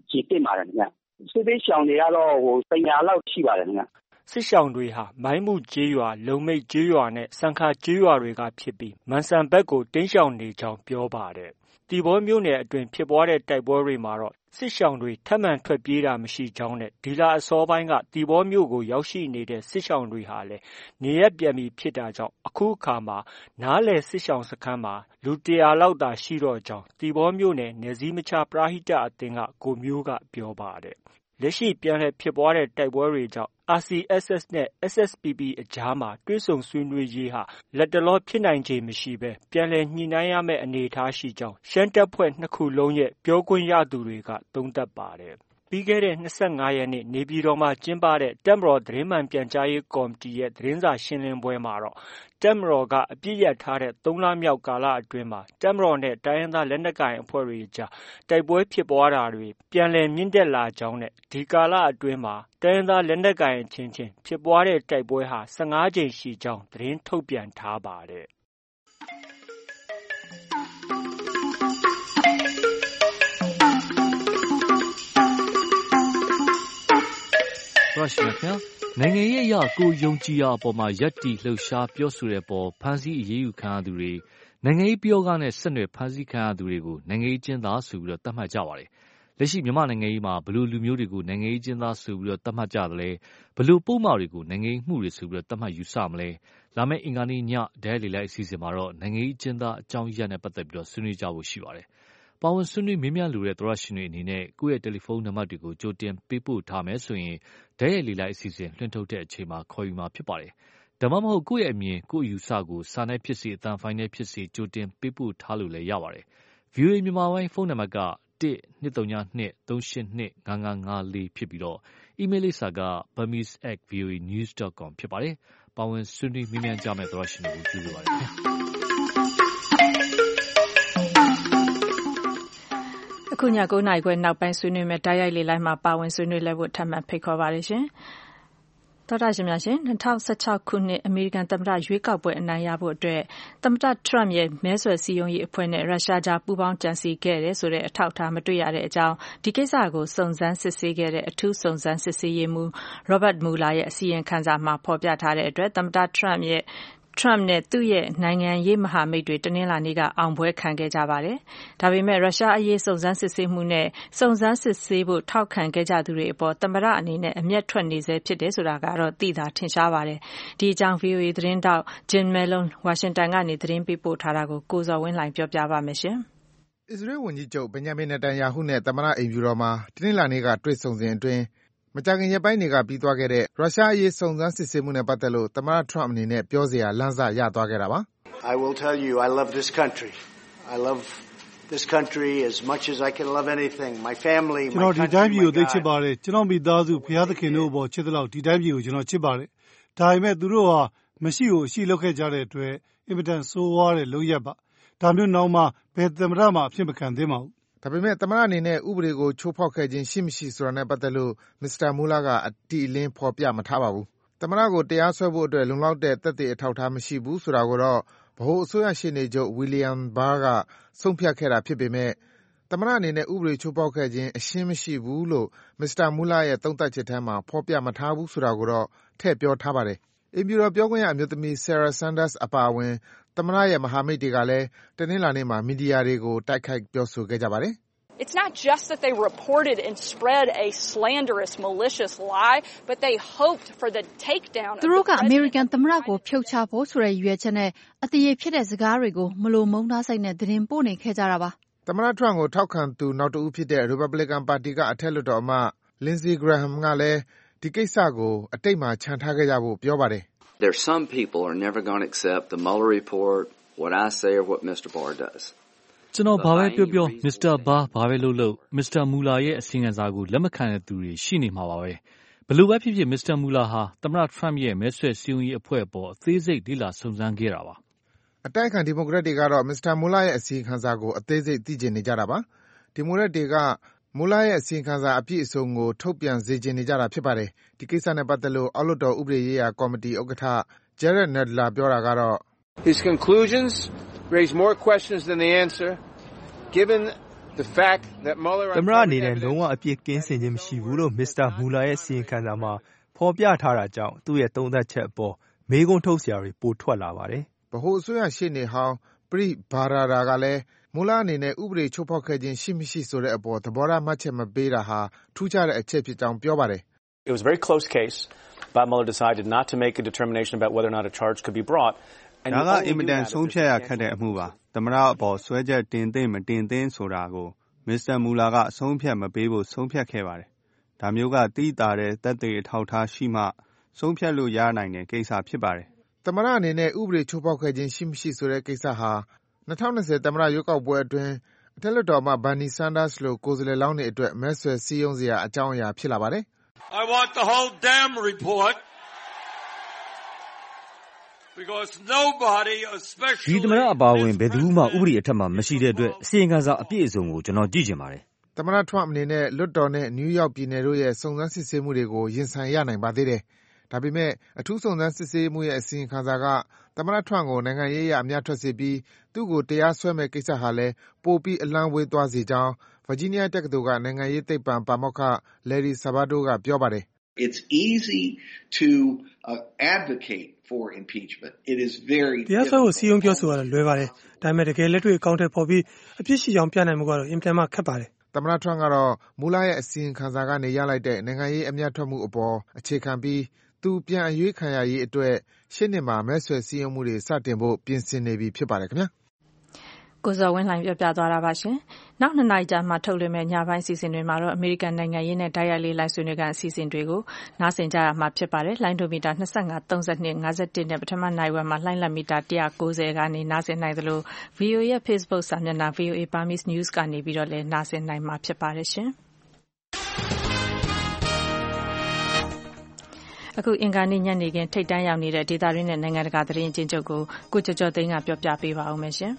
ခြေတက်ပါတယ်ခင်ဗျစစ်ပေးရှောင်တွေကတော့ဟိုတညာလောက်ရှိပါတယ်ခင်ဗျစစ်ရှောင်တွေဟာမိုင်းမှုကျေးရွာလုံမိတ်ကျေးရွာနဲ့စံခါကျေးရွာတွေကဖြစ်ပြီးမန်စံဘက်ကိုတင်းရှောင်နေကြောင်းပြောပါတယ်။တီဘောမြို့နယ်အတွင်းဖြစ်ပွားတဲ့တိုက်ပွဲတွေမှာတော့စစ်ရှောင်တွေထပ်မံထွက်ပြေးတာမရှိကြောင်းနဲ့ဒီလအစောပိုင်းကတီဘောမြို့ကိုရောက်ရှိနေတဲ့စစ်ရှောင်တွေဟာလည်းနေရက်ပြန်ပြီးဖြစ်တာကြောင့်အခုအခါမှာနားလည်စစ်ရှောင်စခန်းမှာလူတရာလောက်သာရှိတော့ကြောင်းတီဘောမြို့နယ်နယ်စည်းမခြားပရဟိတအသင်းကကိုမျိုးကပြောပါတယ်။လက်ရှိပြန်လည်ဖြစ်ပွားတဲ့တိုက်ပွဲတွေကြောင့် R C S S နဲ့ S S P P အကြားမှာတွေ့ဆုံဆွေးနွေးရေးဟာလက်တလောဖြစ်နိုင်ခြေမရှိဘဲပြန်လည်ညှိနှိုင်းရမယ့်အနေအထားရှိကြောင်းရှမ်းတပ်ဖွဲ့နှစ်ခုလုံးရဲ့ပြောခွင့်ရသူတွေကသုံးသပ်ပါတယ်။ပြီးခဲ့တဲ့၂၅ရက်နေ့နေပြည်တော်မှာကျင်းပတဲ့တပ်မတော်သတင်းမှန်ပြန်ကြားရေးကော်မတီရဲ့သတင်းစာရှင်းလင်းပွဲမှာတော့တပ်မတော်ကအပြစ်ရထားတဲ့သုံးလမြောက်ကာလအတွင်းမှာတပ်မတော်နဲ့တိုင်းရင်းသားလက်နက်ကိုင်အဖွဲ့တွေကြားတိုက်ပွဲဖြစ်ပွားတာတွေပြန်လည်မြင့်တက်လာကြောင်းနဲ့ဒီကာလအတွင်းမှာတိုင်းရင်းသားလက်နက်ကိုင်အချင်းချင်းဖြစ်ပွားတဲ့တိုက်ပွဲဟာ၁၅ကြိမ်ရှိကြောင်းသတင်းထုတ်ပြန်ထားပါတယ်ရရှိမြခင်နိုင်ငံရေးအရကိုယုံကြည်ရာအပေါ်မှာယက်တီလှုပ်ရှားပြောဆိုတဲ့ပေါ်ဖမ်းဆီးအရေးယူခံရသူတွေနိုင်ငံရေးပြောကနဲ့ဆက်နွယ်ဖမ်းဆီးခံရသူတွေကိုနိုင်ငံရေးကျင်းသားဆိုပြီးတော့သတ်မှတ်ကြပါတယ်။လက်ရှိမြန်မာနိုင်ငံရေးမှာဘလို့လူမျိုးတွေကိုနိုင်ငံရေးကျင်းသားဆိုပြီးတော့သတ်မှတ်ကြတယ်လဲဘလို့ပုံမှန်တွေကိုနိုင်ငံရေးမှုတွေဆိုပြီးတော့သတ်မှတ်ယူဆမလဲလာမယ့်အင်္ဂါနေ့ညဒဲလေလိုက်အစီအစဉ်မှာတော့နိုင်ငံရေးကျင်းသားအကြောင်းရပ်နဲ့ပတ်သက်ပြီးတော့ဆွေးနွေးကြဖို့ရှိပါတယ်။ပါဝင်ဆွေးနွေးမေးမြန်းလိုတဲ့သောရရှင်တွေအနေနဲ့ကိုယ့်ရဲ့တယ်လီဖုန်းနံပါတ်တွေကိုကြိုတင်ပေးပို့ထားမယ်ဆိုရင်ဒဲလေလိုက်အစီအစဉ်လွှင့်ထုတ်တဲ့အချိန်မှာခေါ်ယူမှာဖြစ်ပါတယ်။ဒါမှမဟုတ်ကိုယ့်ရဲ့အမြင်ကိုယ့်အယူဆကိုစာနဲ့ဖြစ်စေအသံဖိုင်နဲ့ဖြစ်စေကြိုတင်ပေးပို့ထားလို့လည်းရပါတယ်။ V O A မြန်မာပိုင်းဖုန်းနံပါတ်ကတစ်နှစ်သုံးညနှစ်သုံးရှစ်နှစ်ငါးငါးငါးလေးဖြစ်ပြီးတော့အီးမေးလ်လိပ်စာက burmese at voanews dot com ဖြစ်ပါတယ်။ပါဝင်ဆွေးနွေးမေးမြန်းကြမယ့်သောရရှင်တွေကိုကျေးဇူးပါတယ်ခင်ဗျာ။အခုညကိုးနာရီခွဲနောက်ပိုင်းဆွေးနွေးမယ့်တိုက်ရိုက်လေလိုက်မှာပါဝင်ဆွေးနွေးလဲဖို့ထပ်မံဖိတ်ခေါ်ပါတယ်ရှင်။သောတာရှင်များရှင်၂၀၁၆ခုနှစ်အမေရိကန်သမ္မတရွေးကောက်ပွဲအနိုင်ရဖို့အတွက်သမ္မတထရမ့်ရဲ့မဲဆွယ်စည်းရုံးရေးအဖွဲ့နဲ့ရုရှားကြားပူးပေါင်းကြံစည်ခဲ့တယ်ဆိုတဲ့အထောက်အထားမတွေ့ရတဲ့အကြောင်းဒီကိစ္စကိုစုံစမ်းစစ်ဆေးခဲ့တဲ့အထူးစုံစမ်းစစ်ဆေးရေးမှူး Robert Mueller ရဲ့အစီရင်ခံစာမှာဖော်ပြထားတဲ့အတွက်သမ္မတထရမ့်ရဲ့ထရမ့်နဲ့သူ့ရဲ့နိုင်ငံရေးမဟာမိတ်တွေတနင်္လာနေ့ကအောင်ပွဲခံခဲ့ကြပါတယ်။ဒါပေမဲ့ရုရှားအရေးစုံစမ်းစစ်ဆေးမှုနဲ့စုံစမ်းစစ်ဆေးဖို့ထောက်ခံခဲ့ကြသူတွေအပေါ်သမ္မတအနေနဲ့အမျက်ထွက်နေဆဲဖြစ်တယ်ဆိုတာကတော့သိသာထင်ရှားပါတယ်။ဒီအကြောင်း V O A သတင်းတောက် Jim Malone ဝါရှင်တန်ကနေသတင်းပေးပို့ထားတာကိုကိုဇော်ဝင်းလှိုင်ပြောပြပါမယ်ရှင်။အစ္စရေးဝန်ကြီးချုပ်ဘင်ဂျမင်နေတန်ယာဟုနဲ့သမ္မတအိမ်ဖြူတော်မှာတနင်္လာနေ့ကတွေ့ဆုံစဉ်အတွင်းမကြာခင်ရက်ပိုင်းတွေကပြီးသွားခဲ့တဲ့ရုရှားအရေးစုံစမ်းစစ်ဆေးမှုနဲ့ပတ်သက်လို့သမ္မတထရမ့်အနေနဲ့ပြောစရာလမ်းစရသွားခဲ့တာပါ။ I will tell you I love this country. I love this country as much as I can love anything. My family, my country. ကျွန်တော်ဒီတိုင်းပြည်ကိုသိချစ်ပါတယ်။ကျွန်တော်မိသားစုဖခင်သခင်တို့အပေါ်ချစ်သလောက်ဒီတိုင်းပြည်ကိုကျွန်တော်ချစ်ပါတယ်။ဒါပေမဲ့သူတို့ဟာမရှိကိုအရှိလုပ်ခဲ့ကြတဲ့အတွက်အင်မတန်ဆိုးဝါးတဲ့လုပ်ရက်ပါ။ဒါမျိုးနောက်မှဘယ်သမ္မတမှအဖြစ်မခံသင့်ပါဘူး။ဒါပေမဲ့သမ္မတအနေနဲ့ဥပဒေကိုချိုးဖောက်ခဲ့ခြင်းရှိမရှိဆိုတာနဲ့ပတ်သက်လို့မစ္စတာမူလာကအတိအလင်းဖော်ပြမထားပါဘူး။သမ္မတကိုတရားစွဲဖို့အတွက်လုံလောက်တဲ့သက်သေအထောက်အထားမရှိဘူးဆိုတာကိုတော့ဗဟိုအစိုးရရှေ့နေချုပ် William Barr ကဆုံးဖြတ်ခဲ့တာဖြစ်ပေမဲ့သမ္မတအနေနဲ့ဥပဒေချိုးဖောက်ခဲ့ခြင်းအရှင်းမရှိဘူးလို့မစ္စတာမူလာရဲ့သုံးသပ်ချက်ထဲမှာဖော်ပြမထားဘူးဆိုတာကိုတော့ထည့်ပြောထားပါတယ်။အိမ်ဖြူတော်ပြောခွင့်ရအမျိုးသမီး Sarah Sanders အပါအဝင်သမ္မတရဲ့မဟာမိတ်တွေကလည်းတနင်္လာနေ့မှာမီဒီယာတွေကိုတိုက်ခိုက်ပြောဆိုခဲ့ကြပါတယ်။ It's not just that they reported and spread a slanderous, malicious lie, but they hoped for the takedown of the president. သူတို့ကအမေရိကန်သမ္မတကိုဖြုတ်ချဖို့ဆိုတဲ့ရည်ရွယ်ချက်နဲ့အတရေဖြစ်တဲ့စကားတွေကိုမလိုမုန်းထားစိတ်နဲ့သတင်းပို့နေခဲ့ကြတာပါ။သမ္မတထရမ့်ကိုထောက်ခံသူနောက်တဦးဖြစ်တဲ့ Republican ပါတီကအထက်လွှတ်တော်အမတ် Lindsey Graham ကလည်းဒီကိစ္စကိုအတိတ်မှာခြံထားခဲ့ကြဖို့ပြောပါတယ်။ There some people are never going to accept the Mueller report, what I say or what Mister Barr does. ကျွန်တော်ဘာပဲပြောပြောမစ္စတာဘာဘာပဲလုပ်လို့မစ္စတာမူလာရဲ့အစီရင်ခံစာကိုလက်မခံတဲ့သူတွေရှိနေမှာပါပဲဘလို့ပဲဖြစ်ဖြစ်မစ္စတာမူလာဟာသမ္မတထရမ့်ရဲ့မဲဆွယ်စည်းရုံးရေးအဖွဲ့အပေါ်အသေးစိတ်လေ့လာစုံစမ်းခဲ့တာပါအတိုက်ခံဒီမိုကရက်တွေကတော့မစ္စတာမူလာရဲ့အစီရင်ခံစာကိုအသေးစိတ်သိချင်နေကြတာပါဒီမိုကရက်တွေကမူလာရဲ့အစီရင်ခံစာအပြည့်အစုံကိုထုတ်ပြန်စေချင်နေကြတာဖြစ်ပါတယ်ဒီကိစ္စနဲ့ပတ်သက်လို့အောက်လွှတ်တော်ဥပဒေရေးရာကော်မတီဥက္ကဋ္ဌ Jared Nadler ပြောတာကတော့ His conclusions raise more questions than they answer.Given The fact that Mueller သမ္မတအနေနဲ့လုံးဝအပြစ်ကင်းစင်ခြင်းမရှိဘူးလို့မစ္စတာမူလာရဲ့စီရင်ခံစာမှာဖော်ပြထားတာကြောင့်သူ့ရဲ့သုံးသပ်ချက်အပေါ်မေးခွန်းထုတ်စရာတွေပိုထွက်လာပါတယ်။ဗဟိုအစိုးရရှေ့နေဟောင်းပရိဘာရာရာကလည်းမူလာအနေနဲ့ဥပဒေချိုးဖောက်ခဲ့ခြင်းရှိမရှိဆိုတဲ့အပေါ်သဘောထားမှတ်ချက်မပေးတာဟာထူးခြားတဲ့အချက်ဖြစ်ကြောင်းပြောပါတယ်။ It was a very close case, but Mueller decided not to make a determination about whether or not a charge could be brought. ဒါကအင်မတန်ဆုံးဖြတ်ရခက်တဲ့အမှုပါ။သမ္မတအပေါ်ဆွဲချက်တင်သင့်မတင်သင့်ဆိုတာကိုမစ္စတာမူလာကအဆုံးဖြတ်မပေးဖို့ဆုံးဖြတ်ခဲ့ပါတယ်။ဒါမျိုးကသိသာတဲ့သက်သေအထောက်ထားရှိမှဆုံးဖြတ်လို့ရနိုင်တဲ့ကိစ္စဖြစ်ပါတယ်။သမ္မတအနေနဲ့ဥပဒေချိုးဖောက်ခဲ့ခြင်းရှိမရှိဆိုတဲ့ကိစ္စဟာ၂၀၂၀သမ္မတရွေးကောက်ပွဲအတွင်းအထက်လွှတ်တော်အမတ် Bernie Sanders လို့ကိုယ်စားလှယ်လောင်းတွေအတွက်မဲဆွယ်စည်းရုံးစရာအကြောင်းအရာဖြစ်လာပါတယ်။ I want the whole damn report because nobody especially ဒီသမ္မတအပါအဝင်ဘယ်သူမှဥပဒေအထက်မှာမရှိတဲ့အတွက်အစီရင်ခံစာအပြည့်အစုံကိုကျွန်တော်ကြည့်ချင်ပါတယ်။သမ္မတ Trump အနေနဲ့လွှတ်တော်နဲ့နယူးယောက်ပြည်နယ်တို့ရဲ့စုံစမ်းစစ်ဆေးမှုတွေကိုရင်ဆိုင်ရနိုင်ပါသေးတယ်။ဒါပေမဲ့အထူးစုံစမ်းစစ်ဆေးမှုရဲ့အစီရင်ခံစာကသမ္မတ Trump ကိုနိုင်ငံရေးအရအမြတ်ထွက်စေပြီးသူ့ကိုတရားစွဲမဲ့ကိစ္စဟာလည်းပိုပြီးအလှမ်းဝေးသွားစေကြောင်း Virginia တက္ကသိုလ်ကနိုင်ငံရေးသိပ္ပံပါမောက္ခ Larry Sabato ကပြောပါတယ်။ It's easy to uh, advocate for impeachment. It is very တရားစွဲဖို့စီရင်ပြောဆိုရတာလွယ်ပါတယ်။ဒါပေမဲ့တကယ်လက်တွေ့အကောင့်ထဲပေါ်ပြီးအပြစ်ရှိကြောင်းပြနိုင်မှုကတော့အင်ပြန်မှခက်ပါတယ်။သမ္မတ Trump ကတော့မူလာရဲ့အစီရင်ခံစာကနေရလိုက်တဲ့နိုင်ငံရေးအမြတ်ထွက်မှုအပေါ်အခြေခံပြီးသူပြန်အရွေးခံရရေးအတွက်ရှေ့နှစ်မှာမဲဆွယ်စည်းရုံးမှုတွေစတင်ဖို့ပြင်ဆင်နေပြီဖြစ်ပါတယ်ခင်ဗျာ။ကိုဇော်ဝင်းလှိုင်ပြောပြသွားတာပါရှင်။နောက်နှစ်နာရီကြာမှထုတ်လွှင့်မယ့်ညပိုင်းစီစဉ်တွေမှာတော့အမေရိကန်နိုင်ငံရေးနဲ့တိုက်ရိုက်လေးလိုက်ဆွေးနွေးကန်အစီအစဉ်တွေကိုနားဆင်ကြရမှာဖြစ်ပါတယ်။လိုင်းဒိုမီတာ၂၅ ၃၂ ၅၁နဲ့ပထမနိုင်ဝက်မှာလှိုင်းလက်မီတာ၁၉၀ကနေနားဆင်နိုင်သလို ဗွီအိုအေ ရဲ့ Facebook စာမျက်နှာ ဗွီအိုအေ Burmese News ကနေပြီးတော့လည်းနားဆင်နိုင်မှာဖြစ်ပါတယ်ရှင်။အခုအင်္ဂါနေ့ညနေခင်းထိပ်တန်းရောက်နေတဲ့ဒေသတွင်းနဲ့နိုင်ငံတကာသတင်းအကျဉ်းချုပ်ကိုကိုကျော်ကျော်သိန်းကပြောပြပေးပါဦးမယ်ရှင်။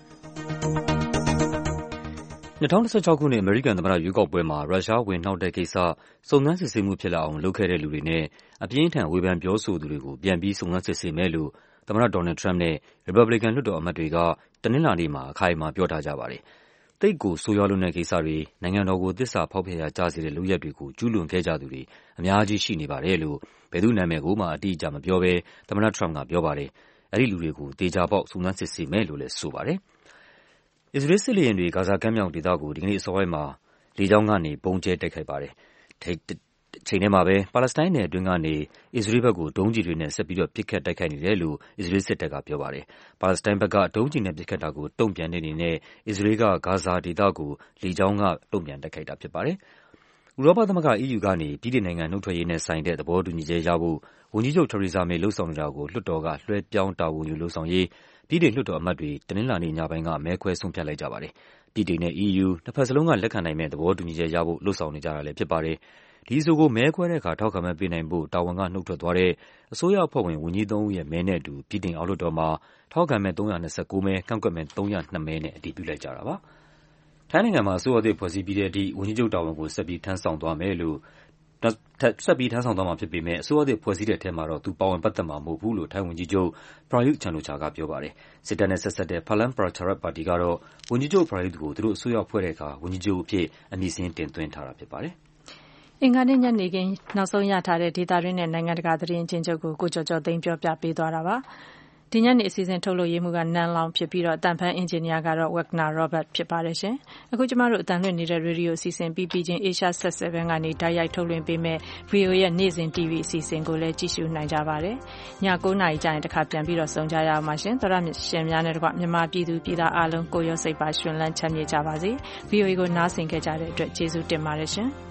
၂၀၁၆ခုနှစ်အမေရိကန်သမ္မတရွေးကောက်ပွဲမှာရုရှားဝင်နှောက်တဲ့ကိစ္စစုံစမ်းစစ်ဆေးမှုဖြစ်လာအောင်လုပ်ခဲ့တဲ့လူတွေနဲ့အပြင်းထန်ဝေဖန်ပြောဆိုသူတွေကိုပြန်ပြီးစုံစမ်းစစ်ဆေးမယ်လို့သမ္မတဒေါ်နယ်ထရမ့်နဲ့ရီပတ်ဘလီကန်လွှတ်တော်အမတ်တွေကတနင်္လာနေ့မှာအခိုင်အမာပြောထားကြပါတယ်။သိပ်ကိုဆိုးရွားလွန်းတဲ့ကိစ္စတွေနိုင်ငံတော်ကိုသစ္စာဖောက်ဖျက်ရာကျစေတဲ့လုပ်ရပ်တွေကိုကျူးလွန်ခဲ့ကြသူတွေအများကြီးရှိနေပါတယ်လို့ဘယ်သူနာမည်ကိုမှအတိအကျမပြောဘဲသမ္မတထရမ့်ကပြောပါတယ်။အဲဒီလူတွေကိုသေချာပေါက်စုံစမ်းစစ်ဆေးမယ်လို့လည်းဆိုပါတယ်။အစ္စရေးစစ်လေယာဉ်တွေဂါဇာကမ်းမြောင်ဒေသကိုဒီကနေ့အစောပိုင်းမှာလေကြောင်းကနေပုံကျဲတိုက်ခိုက်ပါတယ်။ချိန်ထဲမှာပဲပါလက်စတိုင်းနယ်အတွင်းကနေအစ္စရေးဘက်ကိုဒုံးကျည်တွေနဲ့ဆက်ပြီးတော့ပစ်ခတ်တိုက်ခိုက်နေတယ်လို့အစ္စရေးစစ်တပ်ကပြောပါတယ်။ပါလက်စတိုင်းဘက်ကဒုံးကျည်နဲ့ပစ်ခတ်တာကိုတုံ့ပြန်တဲ့အနေနဲ့အစ္စရေးကဂါဇာဒေသကိုလေကြောင်းကတုံ့ပြန်တိုက်ခိုက်တာဖြစ်ပါတယ်။ဥရောပသမဂ္ဂ E U ကနေပြည်ထောင်နိုင်ငံနှုတ်ထွက်ရေးနဲ့ဆိုင်တဲ့သဘောတူညီချက်ရဖို့ဝန်ကြီးချုပ်ထရီဆာမေလှုပ်ဆောင်နေတာကိုလွှတ်တော်ကလွှဲပြောင်းတာဝန်ယူလှုပ်ဆောင်ရေးပြည်ထောင်လွှတ်တော်အမတ်တွေတနင်္လာနေ့ညပိုင်းကမဲခွဲဆုံးဖြတ်လိုက်ကြပါတယ်။ပြည်ထောင်နဲ့ E U နှစ်ဖက်စလုံးကလက်ခံနိုင်မဲ့သဘောတူညီချက်ရဖို့လှုပ်ဆောင်နေကြတာလည်းဖြစ်ပါတယ်။ဒီအဆိုကိုမဲခွဲတဲ့အခါထောက်ခံမဲပေးနိုင်ဖို့တာဝန်ကနှုတ်ထွက်သွားတဲ့အစိုးရအဖွဲ့ဝင်ဝန်ကြီးသုံးဦးရဲ့မဲနဲ့အတူပြည်ထောင်အောက်လွှတ်တော်မှာထောက်ခံမဲ၃၂၉မဲကန့်ကွက်မဲ၃၀၂မဲနဲ့အတည်ပြုလိုက်ကြတာပါ။ထိုင်းနိုင်ငံမှာအစိုးရသစ်ဖွဲ့စည်းပြီးတဲ့အထိဝန်ကြီးချုပ်တာဝန်ကိုဆက်ပြီးထမ်းဆောင်သွားမယ်လို့ဆက်ပြီးထမ်းဆောင်သွားမှာဖြစ်ပေမဲ့အစိုးရသစ်ဖွဲ့စည်းတဲ့အထဲမှာတော့သူပါဝင်ပတ်သက်မှာမဟုတ်ဘူးလို့ထိုင်းဝန်ကြီးချုပ် Prayut Chan-o-cha ကပြောပါတယ်။စစ်တပ်နဲ့ဆက်စပ်တဲ့ Palang Pracharath ပါတီကတော့ဝန်ကြီးချုပ် Prayut ကိုသူတို့အစိုးရဖွဲ့တဲ့အခါဝန်ကြီးချုပ်အဖြစ်အမည်စာရင်းတင်သွင်းထားတာဖြစ်ပါတယ်။အင်္ဂါနေ့ညနေခင်းနောက်ဆုံးရထားတဲ့ဒေသတွင်းနဲ့နိုင်ငံတကာသတင်းအကျဉ်းချုပ်ကိုကိုကျော်ကျော်သိန်းပြောပြပေးသွားတာပါ။ဒီညနေအစီအစဉ်ထုတ်လို့ရေးမှုကနန်းလောင်ဖြစ်ပြီးတော့အတန်ဖန်အင်ဂျင်နီယာကတော့ Wagner Robert ဖြစ်ပါတယ်ရှင်။အခုကျမတို့အတန်လွှင့်နေတဲ့ရေဒီယိုအစီအစဉ်ပြီးပြီးချင်း Asia Set 7ကနေတိုက်ရိုက်ထုတ်လွှင့်ပေးမဲ့ ဗွီအိုအေ ရဲ့နေ့စဉ် တီဗီ အစီအစဉ်ကိုလည်းကြည့်ရှုနိုင်ကြပါတယ်။ည၉နာရီကျရင်တစ်ခါပြန်ပြီးတော့ဆုံကြရအောင်ပါရှင်။သောရရှင်များနဲ့တကွမြန်မာပြည်သူပြည်သားအားလုံးကိုရောစိတ်ပါရှင်လန်းချမ်းမြေ့ကြပါစေ။ ဗွီအိုအေကိုနားဆင်ခဲ့ကြတဲ့အတွက်ကျေးဇူးတင်ပါတယ်ရှင်။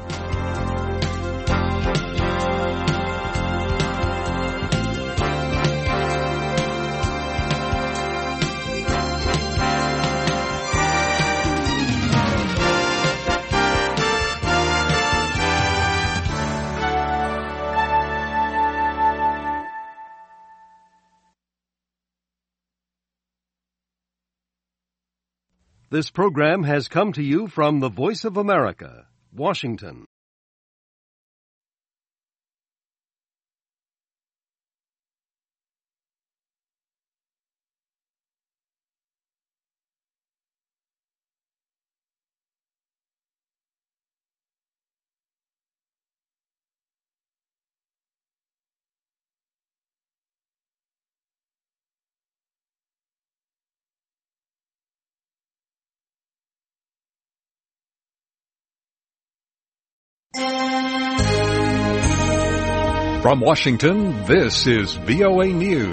This program has come to you from the Voice of America, Washington. From Washington, this is V O A News.